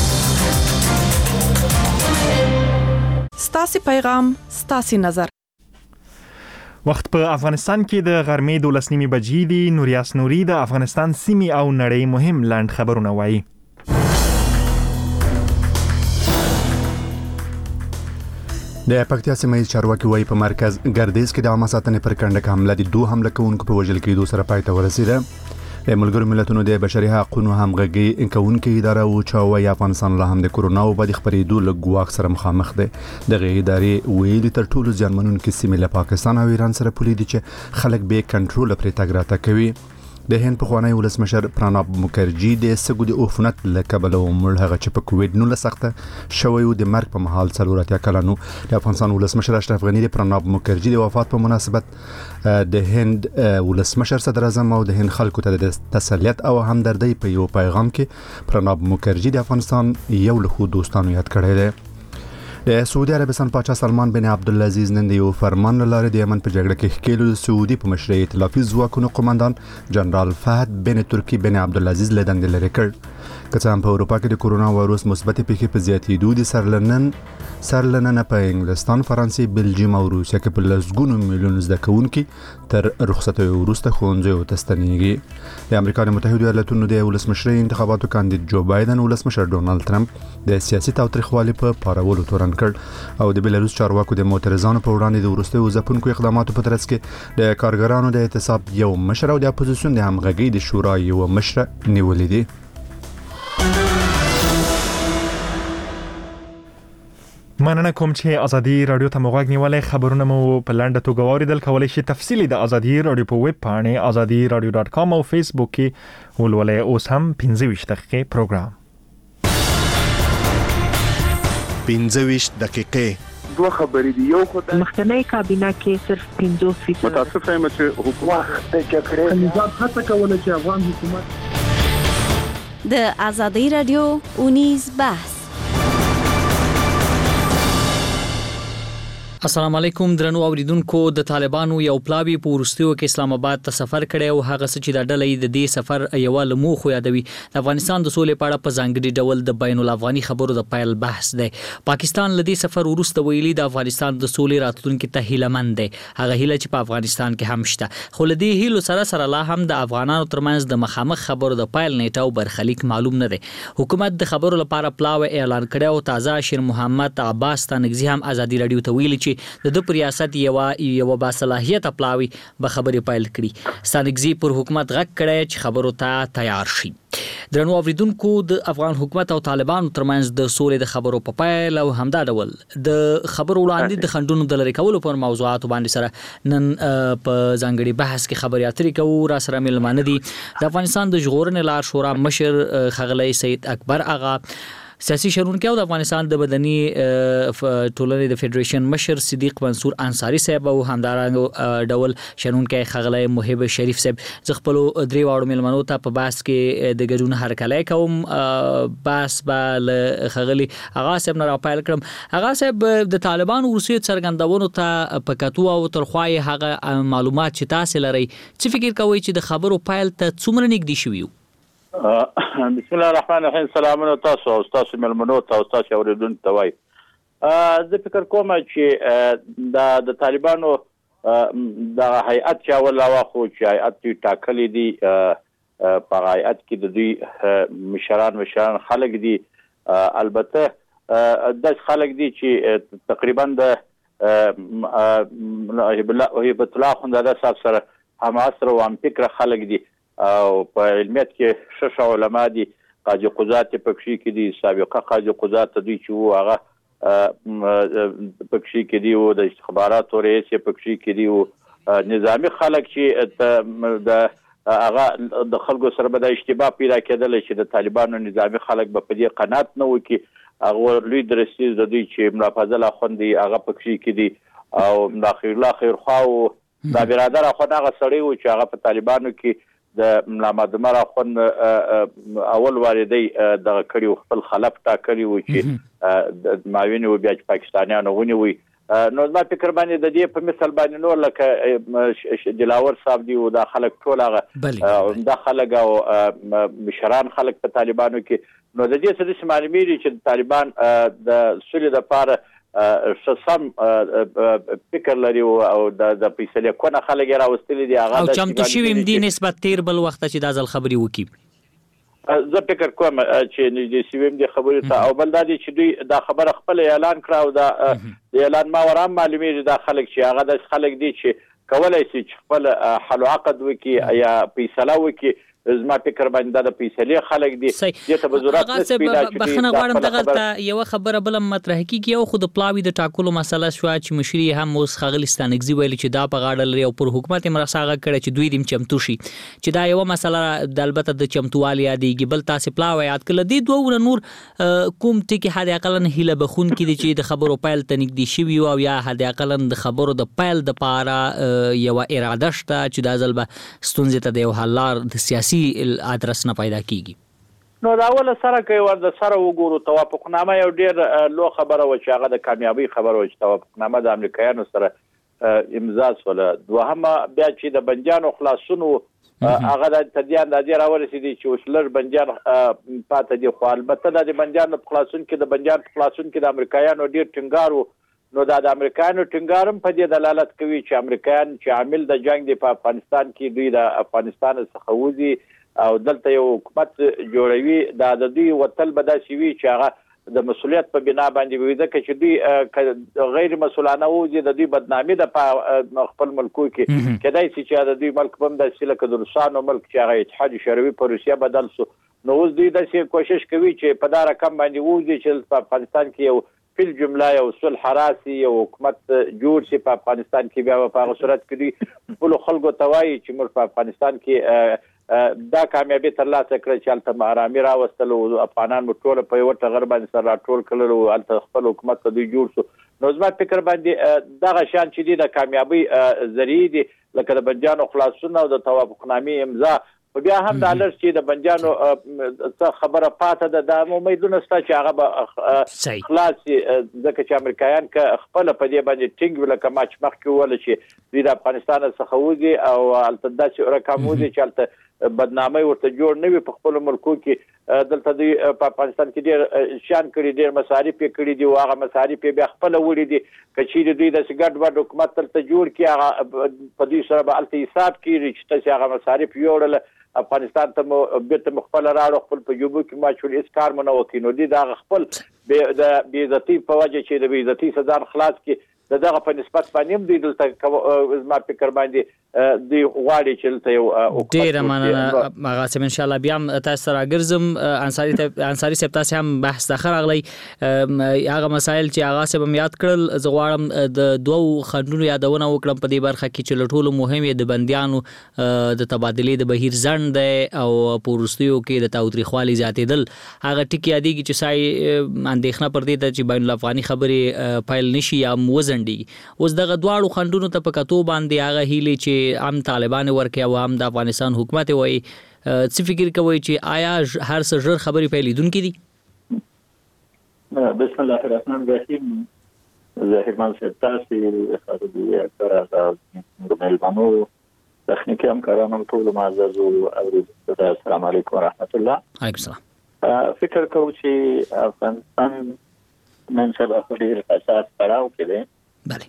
ستاسو پیغام ستاسو نظر. وخت په افغانستان کې د غرمې دولس نیمې بجې دي. نوریاس نوري د افغانستان سیمې او نړۍ مهم لاند خبرونه وایي. د پکتیا سیمې چارواکي وایي په مرکز ګردیز کې د عامه ساتنې پر کنډک حمله د دوه حمله کوونکو په وژل کېدو سره پای ته ورسېده. د ملګرو ملتونو د بشري حقوقو همغږي کوونکې اداره او چاوي افغانستان له هم د کورونا او بد خبرېدو له ګواښ سره مخامخ ده. دغه ادارې ویلي تر ټولو ځانمنونکې سیمې له پاکستان او ایران سره پولې دي چې خلک به کنټرول پرې تګ راته کوي. د هند پخوانی ولسمشر پراناب مکرجي د سګو د عفونت له کبله ومړ هغه چې په کووډ نولس سخته شوی د مرګ په مهال څلور اتیا کلنو. د افغانستان ولسمشر اشرف غنی د پراناب مکرجي د وفات په مناسبت د هند ولسمشر صدر اعظم او د هند خلکو ته د تسلیت او همدردی په یو پیغام کې پراناب مکرجي د افغانستان یو له خو دوستانو یاد کړی دی. د سعودي عربستان پاچا سلمان بن عبدالعزیز نن د یو فرمان لاره د یمن په جګړه کې ښکېلو د سعودي په مشرۍ ائتلافي ځواکونو قومندان جنرال فهد بن ترکی بن عبدالعزیز له دندې لرې کړ. که څه هم په اروپا کې د کورونا وایروس مثبتې پیښې په زیاتېدو د سرلنن سرلننه په انګلستان، فرانسې، بلجیم او روسیه کې په لسګونو میلیون زده کوونکي تر رخصتۍ وروسته ښوونځیو ته ستنېږي. د امریکا د متحدو ایالاتونو د ولسمشرۍ انتخاباتو کاندید جو بایدن ولسمشر ډونالد ترامپ د سیاسي تاوتریخوالي په پارولو تورن کړ او د بیلاروس چارواکو د معترضانو په وړاندې د وروستیو ځپونکو اقداماتو په ترڅ کې د کارګرانو د اعتصاب یو مشر او د اپوزیسیون د همغږۍ د شورا یو مشر نیولې دي. مننه کوم چې ازادي رادیو ته موږ نیولې. خبرونه مو په لاندې توګه واوریدل. کولای شئ تفصیلی د ازادي رادیو په ویب پاڼه ازادي رادیو ډاټ کام او فیسبوک کې ولولئ. اوس هم پنځه ویشت دقیقې پروګرام. پنځه ویشت دقیقې دوه خبرې دي. یو خدای مخکنی کابینه کې صرف پنځوس فیصد متاسف یم چې حکومت د جګړې نظام هڅه کوله چې افغان حکومت د ازادي رادیو اونیز بحث. السلام علیکم درنو اوریدونکو. د طالبانو یو پلاوی په ورستیو کې اسلام آباد ته سفر کړي او هغه چې د ډلې د دې سفر یو لمو خو یادوي د افغانستان د سولې په اړه په ځانګړي ډول د بین الافغاني خبرو د پایل بحث دی. پاکستان لدی سفر ورسته ویلي د افغانستان د سولې راتلونکو ته هیلمند دی. هغه هیله چې په افغانستان کې هم شته خو لدی هیلو سره سره لا هم د افغانانو ترمنځ د مخامخ خبرو د پایل نیټه او برخلیک معلوم نه دی. حکومت د خبرو لپاره پلاوی اعلان کړی او تازه شیر محمد عباس تنگزی هم ازادي رادیو ته ویلي چې د د ریاست یو یو باصلاحیت پلاوی به خبرې پایل کړي. ستانګزی پر حکومت غږ کړی چې خبرو ته تیار شي. درنو اوریدونکو د افغان حکومت او طالبانو ترمنځ د سولې د خبرو په پایل او همدا ډول د خبرو وړاندې د خندونو د لری کولو پر موضوعات باندې سره نن په ځانګړي بحث کې خبري اترې کوو. را سره ملمانه دي د افغانستان د ژغورنې لار شورا مشر خغلی سید اکبر اغا، سیاسي شنونکي او د افغانستان د مدني ټولنې د فدریشن مشر صدیق منصور انصاری صاحب او همدارنګه ډول شنونکي خغلی محب شریف صاحب ز خپل درې واړو ملمنو ته په باس کې د ګډون هرکلی کوم. باس بل خغلی اغا صاحب نه راپایل کړم. اغا صاحب د طالبان روسي څرګندونو ته په کتو او ترخوای هغه معلومات چې تاسو لري څه فکر کوئ چې د خبرو پایل ته څومره نږدې شوي؟ بسم الله الرحمن الرحیم. سلامونه تاسو او تاسو ملمنو ته او تاسو اوریدونکو ته وای. زه فکر کوم چې د د طالبانو د هیئت چې اول واخو چې هیئت ټاکلې دي په هیئت کې د دوی مشران مشران خلک دي. البته د خلک دي چې تقریبا د هیبت الله خونداده صاحب سره هم عصر او هم فکر خلک دي او په علمیت کې شش علما دي. قاضي قضات پکښې کې دي، سابقه قاضي قضات دوی چې وو هغه پکښې کې دي، او د استخباراتو رئیس پکښې کې دي، او نظامی خلک چې د هغه د خلکو سره به د اشتباه پیدا کېدل چې د طالبانو نظامی خلک به په دې قناعت نه وکړي. هغه لوی درستیز د دوی چې ملا فضل اخوندي هغه پکښې کې دي او ملا خیر الله خیرخوا او دا برادر اخوند هغه سړی و چې هغه په طالبانو کې د ملا مدمر اخوند اول واردی دغه کړي خپل خلف ټاکلي و چې ماوینه و بیا چې پاکستانیانو ونیوي. نو ما فکر باندې د دې په مثال باندې نور لکه دلاور صاحب دی او دا خلک ټول هغه دا خلک او مشران خلک په طالبانو کې. نو د دې څه معلومیږي چې طالبان د سولې لپاره سم فکر لري او د فیصله کونه خلک راوستلي دي هغه او چمتو شوی م دي نسبت تیر بل وخت چې د ځل خبري وکي. زه فکر کوم چې نږدې سویم دي خبرې ته او بل دا دي چې دوی دا خبره خپل اعلان کړه او دا اعلان ما ورام معلومیږي دا خلک چې هغه د خلک دي چې کولای شي چې خپل حل عقد وکي یا فیصله وکي. زما فکر باندې د فیصله خلک دي چې ته بزرات نسبیدا چې بخنه غواړم دغه ته یو خبره بل مطرح کیږي او خود پلاوی د ټاکلو مسله شو چې مشري هم اوس خغلستان اگزي ویل چې دا په غاړه لري او پر حکومت مرساغه کړي چې دوی دیم چمتو شي چې دا یو مسله د البته د چمتوالي یادېږي. بل تاسو پلاوی یاد کړل دي دوه نور کوم ټکی حد اقلن هله بخون کې چې د خبرو پایل تنګ دي شوی او یا حد اقلن د خبرو د پایل د پاره یو اراده شته چې د ځل به ستونزې ته د یو حلار د سیاسي ادرس نه پیدا کیږي. نو دا ول سره کوي ور د سره وګورو توافقنامه یو ډیر لو خبره و چې هغه د کامیابی خبره و چې توافقنامه د امریکایانو سره امضا سوله. دوهمه بیا چې د بنجانو خلاصونو هغه د تدیان د دې راورسېدي چې وسلر بنجان پاتې دي خو البته د بنجانو خلاصون کې د بنجان خلاصون کې د امریکایانو ډیر ټینګارو. نو دا د امریکایانو ټینګارم په دې دلالت کوي چې امریکایان چې عامل د جنگ دی په افغانستان کې دوی د افغانستان څخه وځي او دلته یو حکومت جوړوي. دا د دوی وتل به داسې وي چې هغه د مسؤلیت په بنا باندې وي ځکه چې دوی غیر مسؤلانه وځي د دوی بدنامي د خپل ملکو کې کدای چې د دوی ملک په داسې لکه د روسانو ملک چې هغه اتحاد شوروي په روسیا بدل سو. نو اوس دوی داسې کوشش کوي چې په دا رقم باندې وځي چې په افغانستان کې یو فل جمله یو صلح راسي یو حکومت جوړ شي په افغانستان کې. بیا په هغه صورت کې ټول خلکو توای چې موږ په افغانستان کې دا کامیابی ترلاسه کړې چې البته آرامي راوستل او افغانان ټول په یو ټغر باندې سره ټول کړل او البته خپل حکومت ته دوی جوړ شو. نو زما فکر باندې دغه شان چې دی د کامیابی ذریعہ دی لکه د بنجانو خلاصون او د توافقنامې امضا. بیا هم د الر چې د بنجانو څه خبره پاته ده د امیدونه ستا چې هغه به خلاص ځکه چې امریکایان که خپل په دې باندې ټینګ ولکه ما چې مخکې وویل چې دوی د افغانستان څخه وځي او هلته داسې رقم وځي چې هلته بدنامۍ ورته جوړ نه وي په خپلو ملکو کې. دلته دوی په افغانستان کې ډېر شان کړي ډېر مصارف یې کړي دي او هغه مصارف یې بیا خپله وړي دي. که چیرې دوی داسې ګډ وډ حکومت دلته جوړ کړي هغه په دوی سره به هلته حساب کېږي چې تاسې هغه مصارف یوړله افغانستان ته مو بیرته خپل راړو خپل په جوبو کې ما چول هیڅ کار مو نه وکړي. نو دي دا خپل د بې عزتۍ په وجه چې د بې عزتۍ څخه ځان خلاص کړي دغه په نسبت باندې دوی دلته زما فکر باندې دوی غواړي چې دلته یو ډیره مننه مغاسم ان شاء الله بیا تاسو سره ګرځم انصاری انصاری صاحب تاسو هم بحث ته راغلی هغه مسایل چې هغه سبا یاد کړل زه غواړم د دوو خندونو یادونه وکړم په دې برخه کې چې لټول مهم د بنديانو د تبادلې د بهیر ځند او پورستیو کې د تاوتریخوالي زیاتېدل هغه ټکی یادېږي چې سای اندېښنه پر دې چې بین الافغاني خبرې فایل نشي یا موزن دی اوس دغه دواړو خندونو ته په کتو باندې هغه هیلې چې هم طالبان ورکه او هم د افغانستان حکومت وایي څه فکر کوي چې آیا هر څه ژر خبرې پیلیدونکې دي؟ بسم الله الرحمن الرحیم. ظاهر مان صاحب تاسو خارجي اکثره ملمنو تخنیکی همکارانو ټول معزز او السلام علیکم ورحمت الله. علیکم السلام. فکر کوم چې افغانستان نن سبا په ډېر حساس پړاو کې دی. بله.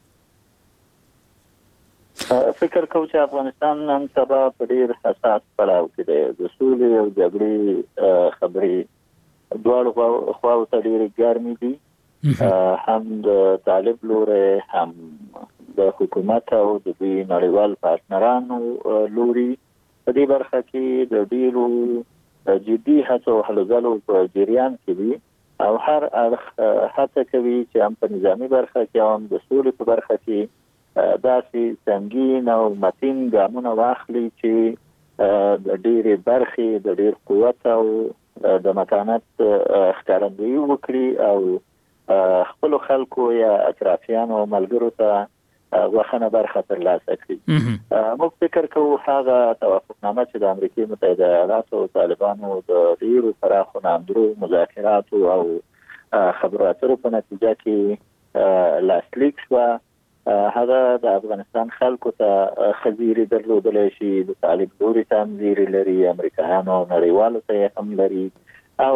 فکر کوم چې افغانستان نن سبا په ډېر حساس پړاو کې دی. د سولې او جګړې خبرې دواړو خواو ته ډېرې ګرمې دي. هم د طالب لوري هم د حکومت او د دوی نړیوال پارتنرانو لوري په دې برخه کې د ډېرو جدي هڅو او هلو ځلو په جریان کې دي او هر اړخ هڅه کوي چې هم په نظامی برخه کې هم د سولې په برخه کې داسې سنگین او متین ګامونه واخلي چې د ډېرې برخې د ډېر قوت او د متانت ښکارندویي وکړي او خپلو خلکو یا اطرافیانو او ملګرو ته وخنه برخه ترلاسه کړي. موږ فکر کوو هغه توافقنامه چې د امریکا متحده ایالاتو او طالبانو د ډېرو پراخو نامدرو مذاکراتو او خبرو اترو په نتیجه کې لاسلیک شوه، هغه د افغانستان خلکو ته خزیری درلودلی شي، د طالب لوري ته هم زیری لري، امریکایانو او نړیوالو ته هم لري او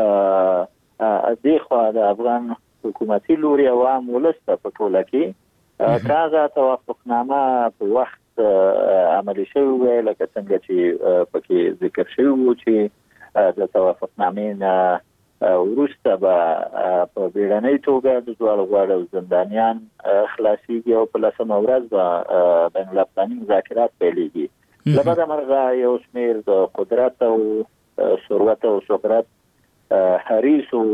دې خوا د افغان حکومتي لوري او عام ولس ته په ټوله کې کاغه توافقنامه په وخت عملي شوی وي، لکه څنګه چې پکې ذکر شوی وو چې د توافقنامې نه وروسته به په بیړنۍ توګه د دواړو غواړو زندانیان خلاصيږي او په لسمه ورځ به بین الافغاني مذاکرات پیلېږي. له بده مرغه یو شمېر د قدرت او ثروت او شهرت حریصو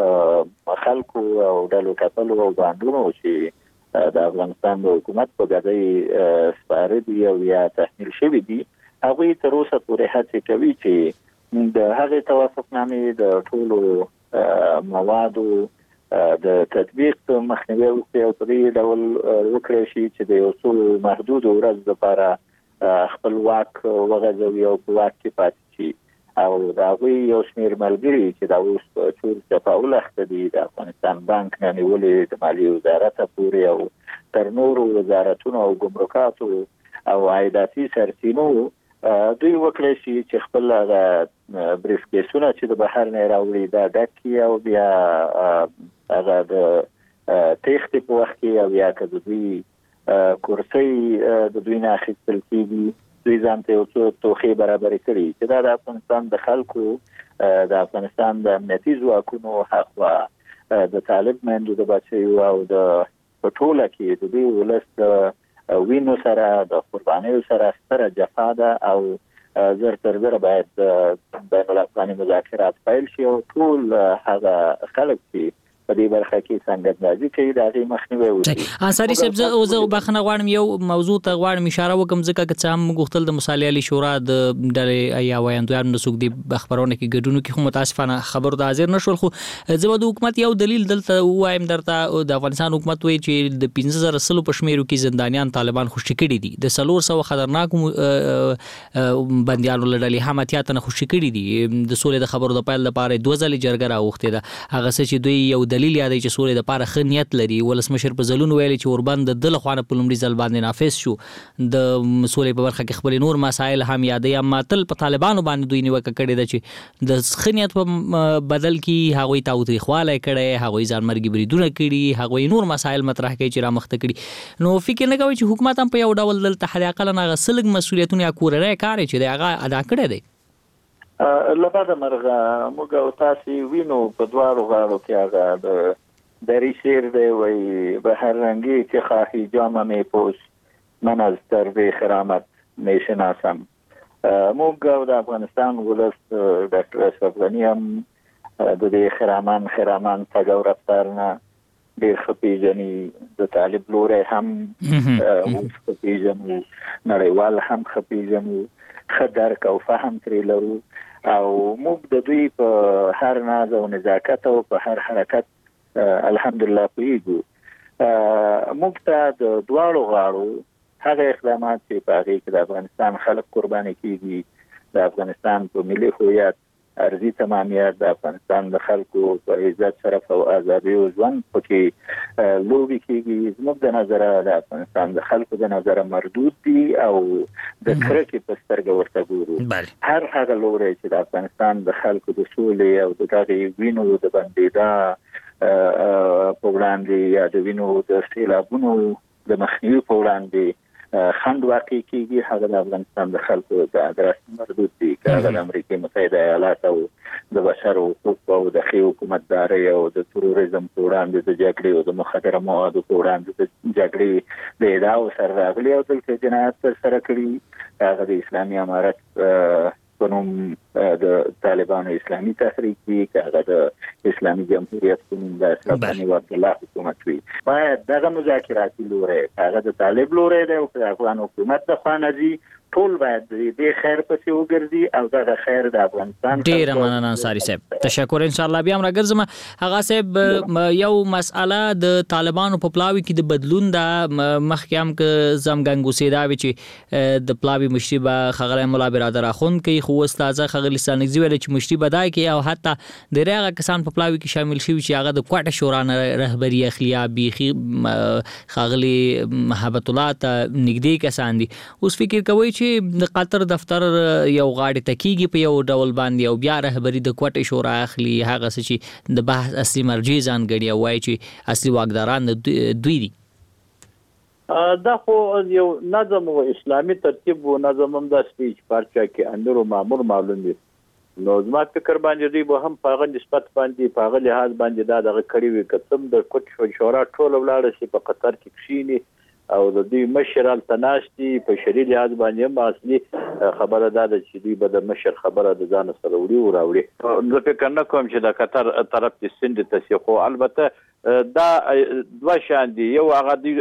خلکو او ډلو کتلو او بانډونو چې د افغانستان د حکومت په ګډۍ سپاره دي او یا تحمیل شوي دي، هغوی تر اوسه پورې هڅې کوي چې د هغې توافقنامې د ټولو موادو د تطبیق مخنیوی وکړي او په دې ډول وکړی شي چې د یو څو محدودو ورځو لپاره خپل واک وغځوي او په واک کې پاتې شي. او د هغوی یو شمېر ملګري چې دا اوس په چور چپاول اخته دي، د افغانستان بانک نه نیولې د مالیې وزارت پورې او تر نورو وزارتونو او ګمرکاتو او عایداتي سرچینو دوی وکړی شي چې خپل هغه بریف کیسونه چې د بهر نه راوړي دا ډک کړي او بیا هغه د تېښتې په وخت کې او یا که د دوی کورسۍ د دوی نه اخیستل کېږي، دوی ځان ته یو څو توخې برابرې کړي چې دا د افغانستان د خلکو د افغانستان د امنیتي ځواکونو هاخوا د طالب میندو د بچیو او د په ټوله کې د دې ولس د وینو سره د قربانیو سره ستره جفا ده او زر تر زره باید بین الافغاني مذاکرات پیل شي او ټول هغه خلک چې په دې برخه کې څنګه راځي چې د هغې مخنیوی وکړي. انصاري صاحب زه زه بخښنه غواړم یو موضوع ته غواړم اشاره وکړم ځکه که څه هم موږ غوښتل د مصالحې عالي شورا د ډلې یا ویاندویانو د څوک دې خپرونه کې ګډون کې خو متاسفانه خبرو ته حاضر نه شول. خو زه به د حکومت یو دلیل دلته ووایم درته، د افغانستان حکومت وایي چې د پنځه زره سلو په شمېرو کې زندانیان طالبان خوشي کړي دي، د څلور سوه خطرناکو بندیانو له ډلې هم اتیا تنه خوشي کړي دي. د سولې د خبرو د پیل لپاره دوه ځلې جرګه راوښتې ده، هغه څه چې دوی یو دلیل یادوي چې سولې دپاره ښه نیت لري. ولسمشر په ځلونو ویلي چې اوربند د ده لخوا نه په لومړي ځل باندې نافذ شو، د سولې په برخه کې خپلې نور مسایل هم یادوي، اما تل په طالبانو باندې دوی نیوکه کړې ده چې د ښه نیت په بدل کې هغوی تاوتریخوالی کړی، هغوی ځانمرګي بریدونه کړي، هغوی نور مسایل مطرح کوي چې رامخته کړي. نو فکر نه کوي چې حکومت هم په یو ډول دلته حد اقل هغه څه لږ مسؤلیتونه یا کورنی کار چې دی هغه ادا کړی دی؟ له بده مرغه موږ او تاسې وینو په دواړو غاړو کې هغه د دری شعر دی وی به هر رنگی که خواهی جام می پوش من از طرز خرامت می شناسم. موږ د افغانستان ولس ډاکټر اشرف غني هم د دې خرامان خرامان تګ او رفتار نه ډېر ښه پیژني. د طالب لوری هم اوس ښه پیژنو، نړیوال هم ښه پیژنو، ښه درک او فهم ترې لرو او موږ د دوی په هر ناز او نزاکت او په هر حرکت الحمدلله پوهیږو. موږ ته د دواړو غاړو هغه اقدامات چې په هغې کې د افغانستان خلک قرباني کېږي، د افغانستان په ملي هویت ارضي تمامیت، د افغانستان د خلکو په عزت شرف او ازادۍ او ژوند پکې لوبې کېږي، زموږ د نظره د افغانستان د خلکو د نظره مردود دي او د کرکې په سترګه ورته ګورو. هر هغه لوری چې د افغانستان د خلکو د سولې او د دغې وینو د بندېدا په وړاندې یا د وینو د سیلابونو د مخنیوي په وړاندې خنډ واقع کیږي، هغه د افغانستان د خلکو د ادرس مردود دي، که هغه د امریکا متحده ایالات او د بشر حقوق او د ښې حکومتدارۍ او د تروریزم په وړاندې د جګړې او د مخدره موادو په وړاندې د جګړې د ادعاو سره راغلي او دلته جنایت ترسره کړي، هغه د اسلامي امارت په نوم د طالبانو اسلامي تحریک دي، که هغه د اسلامي جمهوریت په نوم د اشرف غني الله حکومت وي. باید دغه مذاکراتي لوری که هغه د طالب لوری دی او که د افغان حکومت د خوا نه ځي، ټول باید د خیر پسې وګرځي او دغه خیر د افغانستان. ډیره مننه انصاري صاحب، تشکر. ان شاء الله بیا هم راګرځم. هغه صاحب یو مسأله د طالبانو په پلاوي کې د بدلون د مخکې هم که زم ګنګوسې دا وي چې د پلاوي مشري به ښاغلی ملا برادر اخوند کوي، خو اوس تازه ښاغلي ستانکزي ویل چې مشري به دا کوي او حتی د هغه کسان په پلاوي کې شامل شوي چې هغه د کوټه شورا نه رهبري اخلي یا بیخي ښاغلي محبت الله ته نږدې کسان دي. اوس فکر کوئ چې د قطر دفتر یو غاړې ته کېږي په یو ډول باندې او بیا رهبري د کوټې شورا اخلي، هغه څه چې د بحث اصلي مرجع ځانګړي او وایي چې اصلي واکداران دوی دي؟ دا خو یو نظم و اسلامي ترتیب و نظم هم داسې دی چې پارچا کې امیر و مامور معلوم دي. نو زما فکر باندې دوی به هم په هغه نسبت باندې په هغه لحاظ باندې دا دغه کړي وي که څه د کوټې شورا ټوله ولاړه شي په قطر کې کښېني او د دوی مشر هلته ناست دي، په شرعي لحاظ باندې هم اصلي خبره دا ده چې دوی به د مشر خبره د ځانه سره وړي او راوړي. زه فکر نه کوم چې د قطر طرف دې سند ته شي، خو البته دا دوه شان دي، یو هغه د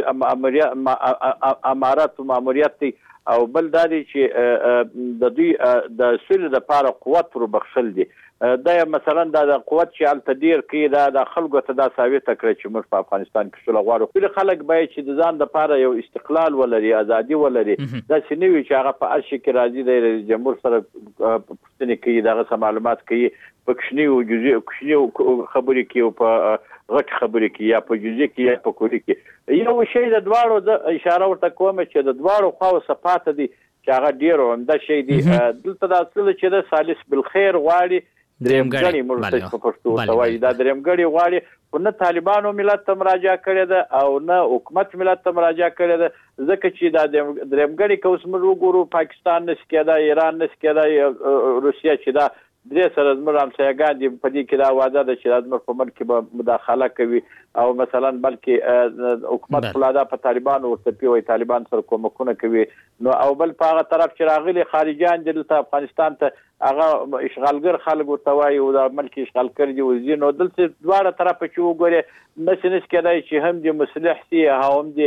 امارت او ماموریت دی او بل دا دی چې د دوی د سولې لپاره قوت وربخښل دي. دا مثلا دا د قوت چې هلته ډېر کوي دا د خلکو ته دا ثابته کړی چې موږ په افغانستان کې سوله غواړو. ټول خلک باید چې د ځان دپاره یو استقلال ولري، ازادي ولري، داسې نه وي چې هغه په هر شي کې راځي د رئیس جمهور سره پوښتنې کوي، دغه څه معلومات کوي، په کوچنیو جزئي کوچنیو خبرې کوي او په غټ خبرې کوي یا په جزئي کې یا په کلي کې. یو شی د دواړو زه اشاره ورته کوم چې د دواړو خواو صفات دي چې هغه ډېر عمده شی دي. دلته دا اصل چې د ثالث بالخیر غواړي، درېمګړی موږ ته په پښتو ته وایي، دا درېمګړی غواړي، خو نه طالبانو ملت ته مراجعه کړې ده او نه حکومت ملت ته مراجعه کړې ده، ځکه چې دا درېمګړی که اوس موږ وګورو پاکستان نشي کېدای، ایران نشي کېدای، روسیه چې دا درې سره زموږ همسایګان دي، په دې کې دا وعده ده چې دا زموږ په ملک کې به مداخله کوي او مثلا بلکې حکومت خلا دا په طالبانو ورته پی وایي طالبان سره کومکونه کوي. نو او بل په هغه طرف چې راغلي خارجیان دي دلته افغانستان ته، هغه اشغالګر خلک ورته وایي او دا ملک اشغال کړي دي وزي. نو دلته دواړه طرفه چې وګورې نشي نشي کېدای چې هم دې مصلح سي هم دې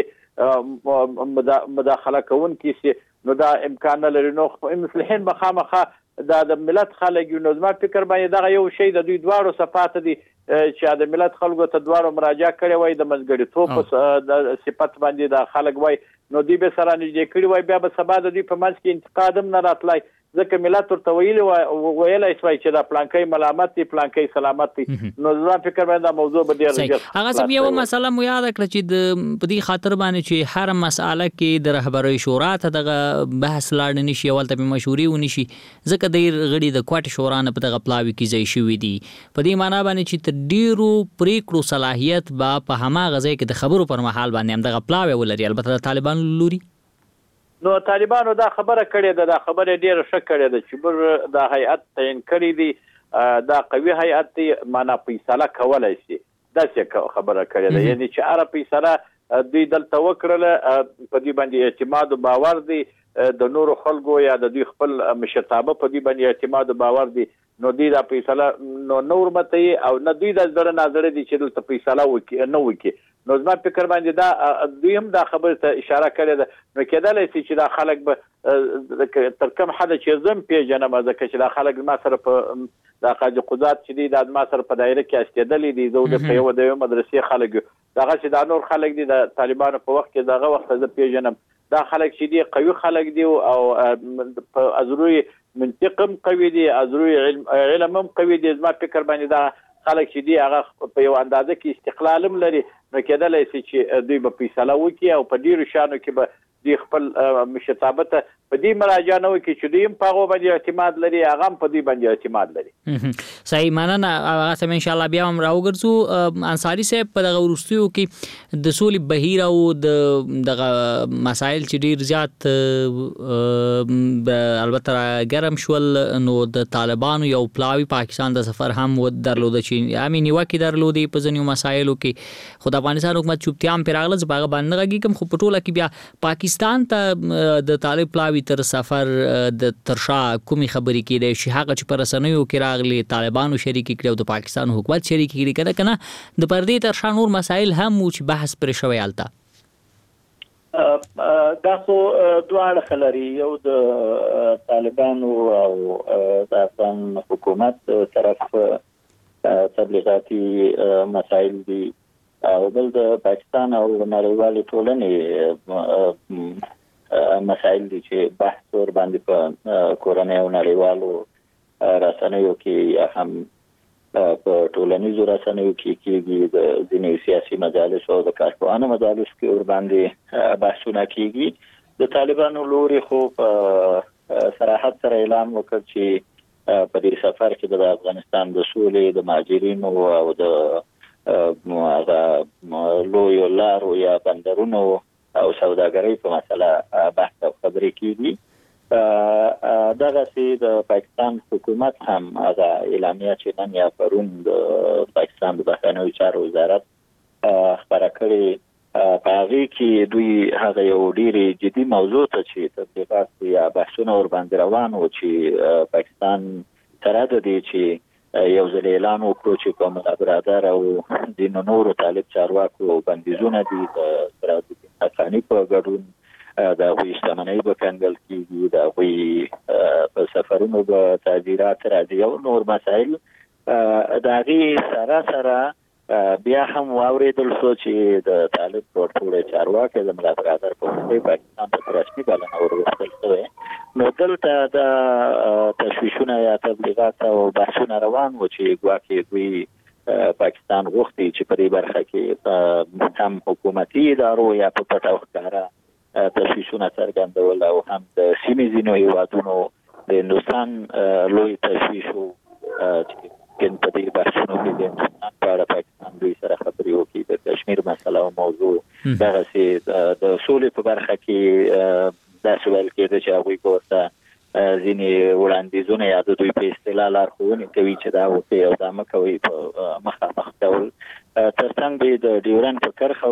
مداخله کوونکي سي، نو دا امکان نه لري. نو مصلحین به خامخا دا د ملت خلک یو. نو زما فکر باندې دغه یو شی د دوی دواړو صفات دي چې د ملت خلکو ته دواړو مراجعه کړې وای، د منځګړیتوب په صفت باندې د خلک وای، نو دوی به سره نږدې کړي وای، بیا به سبا د دوی په منځ کې انتقاد هم نه راتلی، ځکه ملت ورته ویلي ویلی شوی چې دا پلانکی ملامت دی پلانکی سلامت دی. نو زما فکر باندې دا موضوع به ډېر ژر هغه صاحب یوه مسله مو یاده کړه چې د په دې خاطر باندې چې هر مسأله کې د رهبرۍ شورا ته دغه بحث لاړ نه شي، هلته پې مشورې ونه شي، ځکه ډېر غړي د کوټې شورا نه په دغه پلاوي کې ځای شوي دي. په دې معنا باندې چې تر ډېرو پرېکړو صلاحیت به په هماغه ځای کې د خبرو پر مهال باندې همدغه پلاوی ولري، البته د طالبانو لوري. نو طالبانو دا خبره کړې ده، دا خبره ډېره ښه کړې ده چې موږ دا هیئت تعین کړی دی، دا قوي هیئت دی، معنا فیصله کولی شي. داسې خبره کړې ده، یعنی چې هر فیصله دوی دلته وکړله په دې باندې اعتماد او باور دی د نورو خلکو یا د دوی خپل مشرتابه په دې باندې اعتماد او باور دی، نو دوی دا فیصله نو نور مته او نه دوی د زړه نظر دي چې دلته فیصله وکړي نه وکړي. نو زما فکر باندې دا دوی هم دا خبره ته اشاره کړې ده، نو کېدلی شي چې دا خلک به تر کوم حده چې زم پیژنم ځکه چې دا خلک ما سره په دا قاضي قضات چې دي دا ما سره په دایره کې استېدلي دي، زه د په یوه د یوې مدرسې خلک یو دغه چې دا نور خلک دي د طالبانو په وخت کې دغه وخت زه پیژنم، دا خلک چې دي قوي خلک دي او په ازروی منطق هم قوي دي، ازروی علم هم قوي دي. زما فکر باندې دا خلک چې دي هغه په یو اندازه کې استقلال هم لري، نو کېدلی شي چې دوی به فیصله وکړي او په ډېرو شیانو کې به دوی خپل مشرتابه ته په دې مراجعه نه وکړي چې دوی هم په هغو باندې اعتماد لري، هغه هم په دوی باندې اعتماد لري. صحیح، مننه. هغه ته انشاءالله بیا هم راوګرځو. انصاري صاحب په دغه وروستیو کې د سولې بهیر او د دغه مسایل چې ډېر زیات البته ګرم شول، نو د طالبانو یو پلاوی پاکستان د سفر هم درلوده چې امي نیوکې درلودې په ځینو مسایلو کې، خو د افغانستان حکومت چوپتیا هم پرې راغله. زه په هغه باندې نه غږېږم، خو په ټوله کې بیا پاکستان ته د طالب پلاوي تر سفر د ترشا کومې خبرې کېدای شي هغه چې په رسنیو کې راغلي طالبانو شریکې کړي او د پاکستان حکومت شریکې کړي، که نه که نه د پردې ترشا نور مسایل هم و چې بحث پرې شوی هلته؟ دا خو دوه اړخه لري، یو د طالبانو او د افغان حکومت طرف تبلیغاتي مسایل دي، او بل د پاکستان او نړیوالې ټولنې مسایل دي چې بحث ور باندې په کورنۍ او نړیوالو رسنیو کې یا هم په ټولنیزو رسنیو کې کېږي، د ځینې سیاسي مجالس او د کارپوهانو مجالس کې ور باندې بحثونه کېږي. د طالبانو لوري خو په صراحت سره اعلان وکړ چې په دې سفر کې د افغانستان د سولې، د مهاجرینو او د هغه لویو لارو یا بندرونو او سوداګرۍ په مسله بحث او خبرې کېږي. دغسې د پاکستان حکومت هم هغه اعلامیه چې نن یا پرون د پاکستان د بهرنیو چارو وزارت خپره کړې، په هغې کې دوی هغه یو ډېرې جدي موضوع ته چې تبلیغات یا بحثونه ورباندې روان و چې پاکستان سره د دې چې یو ځل اعلان وکړو چې په ملا برادر او ځینو نورو طالب چارواکو بندیزونه دي، د سراج الدین حقاني په ګډون د هغوی شتمنۍ به کنګل کېږي، د هغوی په سفرونو به تعزیرات راځي او نور مسایل. د هغې سره سره بیا هم واورېدل شو چې د طالب ټولټوړی چارواکی د ملا برادر په وړاندې پاکستان ته رسمي بلنه ورغوښتل شوی، نو دلته د تشویشونه یا تبلیغات او بحثونه روان و چې ګواکې دوی پاکستان غوښتي چې په دې برخه کې هم حکومتي ادارو یا په پټه او ښکاره تشویشونه څرګندول او هم د سیمې ځینو هېوادونو د هندوستان لوی تشویش و چې ممکن په دې بحثونو کې د هندوستان په اړه پاکستان دوی سره خبرې وکړي، د کشمیر مسله او موضوع دغسې د سولې په برخه کې داسې ویل کېده چې هغوی به ورته ځینې وړاندیزونه یا د دوی په اصطلاح لارښوونې کوي چې دا وکړئ او دا مه کوئ په مخامخ ډول. تر څنګ به د ډیورنډ په کرښه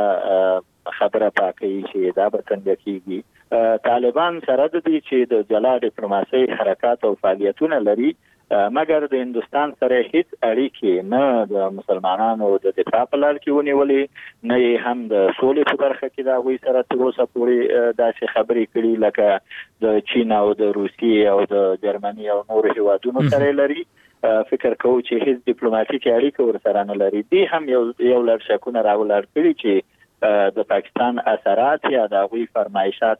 ورسره خبره پاکوي چې دا به څنګه کېږي. طالبان سره د دې چې د جلا ډیپلوماسۍ حرکات او فعالیتونه لري، مګر د هندوستان سره هیڅ اړیکې نه د مسلمانانو د دفاع په لار کې ونیولې، نه یې هم د سولې په برخه کې د هغوی سره تر اوسه پورې داسې خبرې کړي لکه د چین او د روسیې او د جرمني او نورو هیوادونو سره لري. فکر کوو چې هیڅ ډیپلوماټیکې اړیکې ورسره نه لري. دې هم یو یو لړ شکونه راولاړ کړي چې د پاکستان اثرات یا د هغوی فرمایشات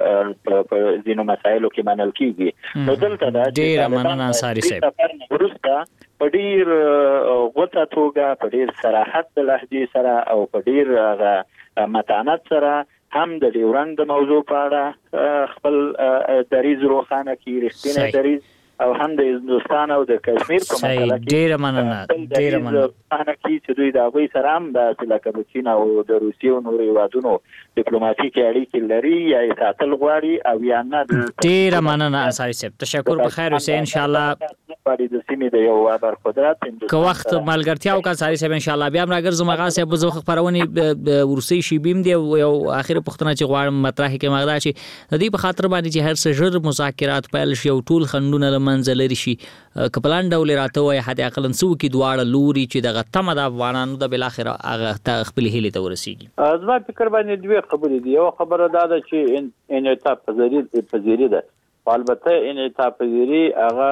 په ځینو مسایلو کې منل کېږي. نو دلته دا ډېره مننه انصاري صاحب. سفر نه وروسته په ډېر غوڅه توګه، په ډېر صراحت د لهجې سره او په ډېر متانت سره هم د ډیورنډ د موضوع په اړه خپل دریځ روښانه کړي، رښتینی دریځ او هم د هندوستان او د کشمیر په مسله کې ډیره مننه ډیره مننه انا کی چې دوی د هغوی سره هم د لکه د چین او د روسیې او نورو هیوادونو ډیپلوماټیک اړیکې لري یا یې ساتل غواړي او یا نه. ډیره مننه انصاري صاحب، تشکر. په خیر اوسئ ان شاء الله. د سیمې د یو ابر قدرت که وخت ملګرتیا وکړه انصاري صاحب ان شاء الله بیا راګرځم. هغه صاحب زه خبرونه ورسي شي بیم دی یو اخر پښتنه چې غواړم مطرح کې مغدا چې د دې په خاطر باندې چې هر څه ژر مذاکرات پیل شي او ټول خندونه منځ لري شي کپلان ډول راته وای حد اقل نسو کې دواړه لوري چې دغه تمه د افغانانو د بل اخر هغه خپل هیله ته ورسیږي. زما فکر باندې دوه خبرې دي. یو خبره دا ده چې انعطاف پذیری پذیری ده، البته انعطاف پذیری هغه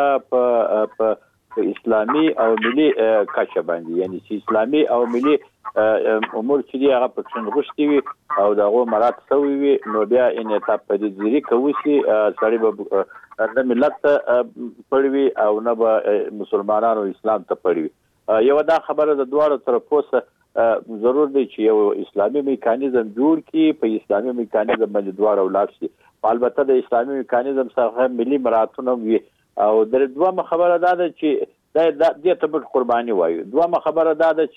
په په اسلامي او ملي کچه باندې، یعنی چې اسلامي او ملي امور چې هغه په څنګه غوښتي وي او دغه مراد سوي وي نو بیا انعطاف پذیری کوي چې سړی به د ملت پړوي او نه به مسلمانانو اسلام ته پړوي. یو دا خبره د دواړو طرفو سره ضرور دی چې یو اسلامي میکانیزم جوړ کړي، په اسلامي میکانیزم باندې دواړه ولاړ شي. البته د اسلامي میکانیزم سره ملي مراتونه وي. او د دوه خبره دا ده چې د دې ته قرباني وایو. دوه خبره دا ده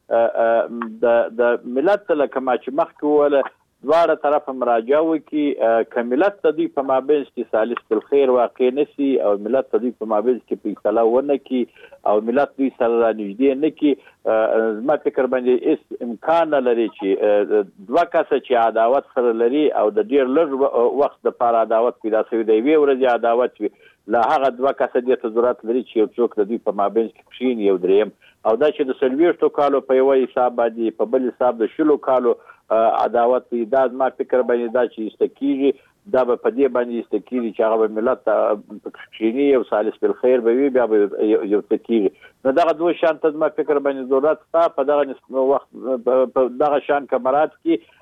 چې د د ملت لکه ما چې مخکې وله دواړه طرف مراجعه وکړي، که ملت ته دوی په مابینځ کې سالس الخیر واقع نشي او ملت ته دوی په مابینځ کې فیصله ونه کړي او ملت دوی سره رانږدې نه کړي، زما فکر باندې هیڅ امکان نه لري چې دوه کسه چې عداوت سره لري او د ډېر لږ وخت دپاره عداوت پیدا شوي د یوې ورځې عداوت وي، له هغه دوه کسه دې ته ضرورت لري چې یو څوک د دوی په مابینځ کې کښېني یو دریم، او دا چې د څلوېښتو کالو په یوه حساب باندې په بل حساب د شلو کالو عداوت وي، دا زما فکر باندې دا چې ایسته کېږي دا به په دې باندې ایسته کېږي چې هغه به ملت ته کښېني یو سالس بالخیر به وي بیا به یو څه کېږي. نو دغه دوه شیان ته زما فکر باندې ضرورت شته. په دغه وخت په دغه شیان که مراعات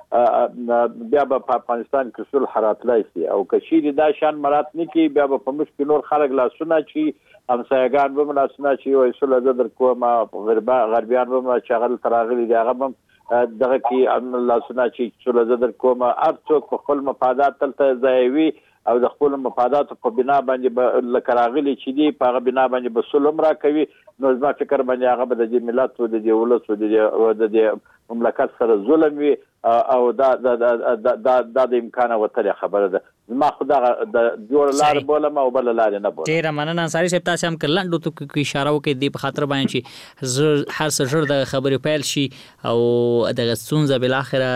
کړي بیا به په افغانستان کې صلح راتلی شي، او که چیرې دا شیان مراعات نه کړي بیا به په موږ کې نور خلک لاسونه چې همسایګان به م لاسونه چې وایي صلح زه در کوم، غربیان به م چې هغه دلته راغلي دي هغه به دغه کې لاسونه چې صلح زه در کوم. هر څوک په خپل مفادات دلته ځایوي او د خپل مفاداتو په بنا باندې به لکه راغلي چې دي په هغه بنا باندې به صلح هم راکوي. نو زما فکر باندې هغه به د دې ملت او د دې ولس او د دې مملکت سره ظلم وي او دا دا دا دا د امکانه وتلې خبره ده. زما خو دغه د جوړ لار بولم او بل لار نه بولم. ډیره مننه انصاري صاحب، تاسو هم کلندو ته کې اشاره وکړئ د په خاطر باندې چې هر څه ژر د خبرې پیل شي او دغه ستونزه بل اخره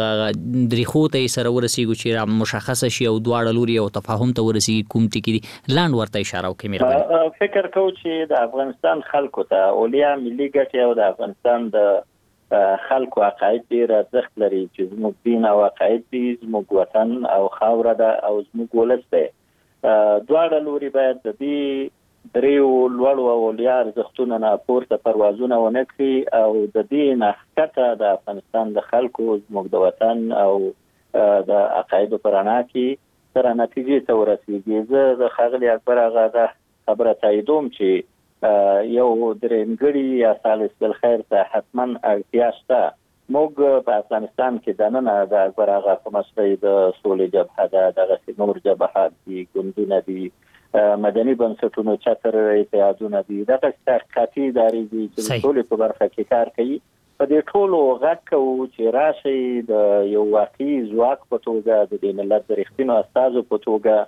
درېخو ته سره ورسیږي چې مشخصه شي او دواړه لوري او تفاهم ته ورسیږي کوم ټکی دي لاند ورته اشاره وکړئ. مهرباني فکر کوم چې د افغانستان خلکو ته اولیا ملي ګټې او د افغانستان د خلکو عقاید ډېر ارزښت لري چې زموږ دین او عقاید دي، زموږ وطن او خاوره ده او زموږ ولس دی. دواړه لوري باید د دې دریو لوړو او اولیا ارزښتونو نه پورته پروازونه ونه کړي او د دې نه ښکته د افغانستان د خلکو زموږ د وطن او د عقایدو په رڼا کې سره نتیجې ته ورسېږي. زه د ښاغلي اکبر آغا دا خبره تاییدوم چې یو درېمګړي یا سالس بالخیر ته حتما اړتیا شته. موږ په افغانستان کې دننه د اکبر آغا په مسئله د سولې جبهه ده، دغسې نور جبهات دي، ګوندونه دي، مدني بنسټونو چتر اتحادونه دي، دغسې تحقیقاتي ادارې دي چې د سولې په برخه کې کار کوي. په دې ټولو غږ کوو چې راشئ د یو واقعي ځواک په توګه د دې ملت د رښتینو استازو په توګه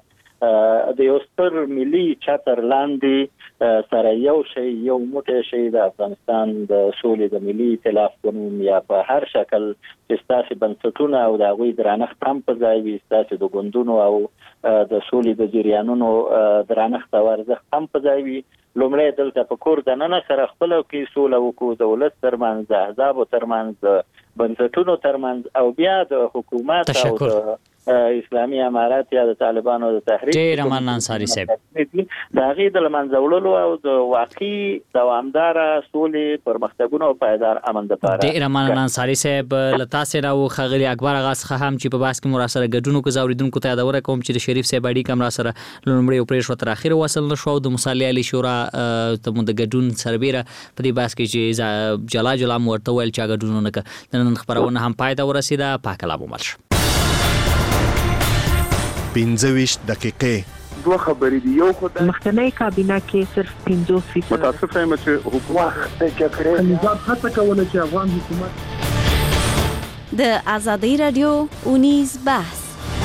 د یو ستر ملي چتر لاندې سره یو شی یو موټی شی د افغانستان د سولې د ملي ائتلاف په نوم یا په هر شکل چې ستاسې بنسټونه او د هغوی درنښت هم په ځای وي، ستاسې د ګوندونو او د سولې د جریانونو درنښت او ارزښت هم په ځای وي. لومړی دلته په کور دننه سره خپله کې سوله وکړو، د ولس ترمنځ، د احزابو ترمنځ، د بنسټونو ترمنځ، او بیا د حکومت او د اسلامي امارات یا د طالبانو د تحریک ډېره مننه انصاري صاحب د هغې د له منځه وړلو او د واقعي دوامداره سولې پرمختګونو او پایدار امن دپاره. ډېره مننه انصاري صاحب. له تاسې را و ښاغلي اکبر آغا څخه هم چې په بحث کې مو راسره ګډون وکړو. زه اورېدونکو ته یادونه کوم چې د شریف صاحب اړیکه هم راسره له لومړۍ پرېښوه تر اخره وصل نه شوه او د مصالحې عالي شورا ته مو د ګډون سربیره په دې بحث کې چې جلا جلا مو ورته ویل چې ګډون ونه کړه. د نن خپرونه هم پای ته ورسېده. پاک الله مو مل شه. پنځه ویشت دقیقې دوه خبرې دي. یو خدای مخکنی کابینه کې صرف پنځوس فیصد متاسف یم چې حکومت د جګړې نظام هڅه کوله چې افغان حکومت د آزادۍ رادیو اونیز بحث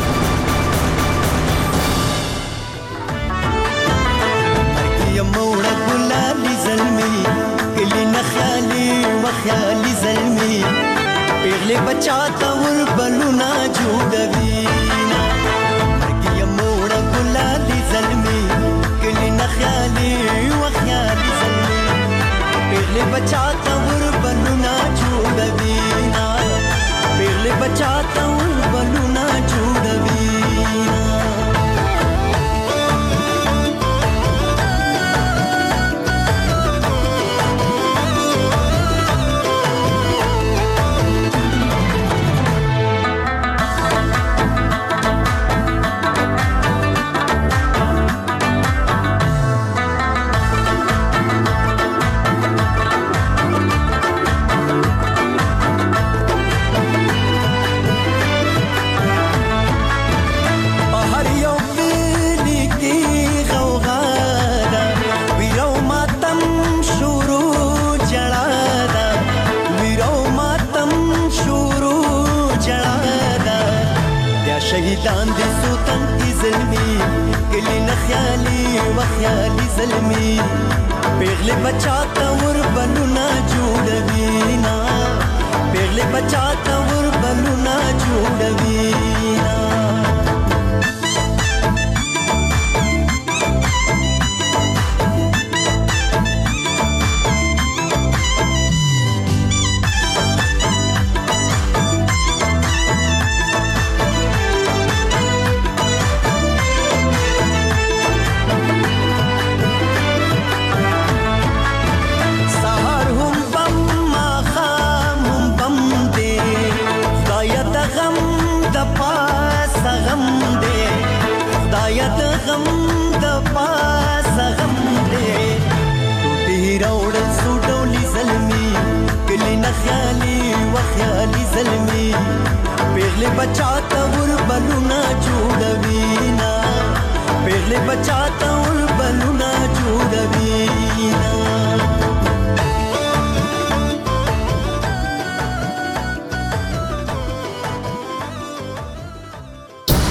موړه ګلالي زلمي کلی نه خیالي وخیالي زلمي پیغلې بچا ته ور بلونه جوړوي مرګي موړه ګلالي زلمي کلی نه خیالي وخیالي زلمي پیغلې بچا ته ور بلونه جوړوي پیغلې بچا ته ور بلونه جوړوي شهیدان دي سوتن کی زلمی کلی نه خیالي وخیالي زلمی پیغلې بچا ته ور بلونه جوړوي نا پیغلې بچا ته ور بلونه جوړوي نا خیالي وخیالي زلمي پیغلې بچا ته ور بل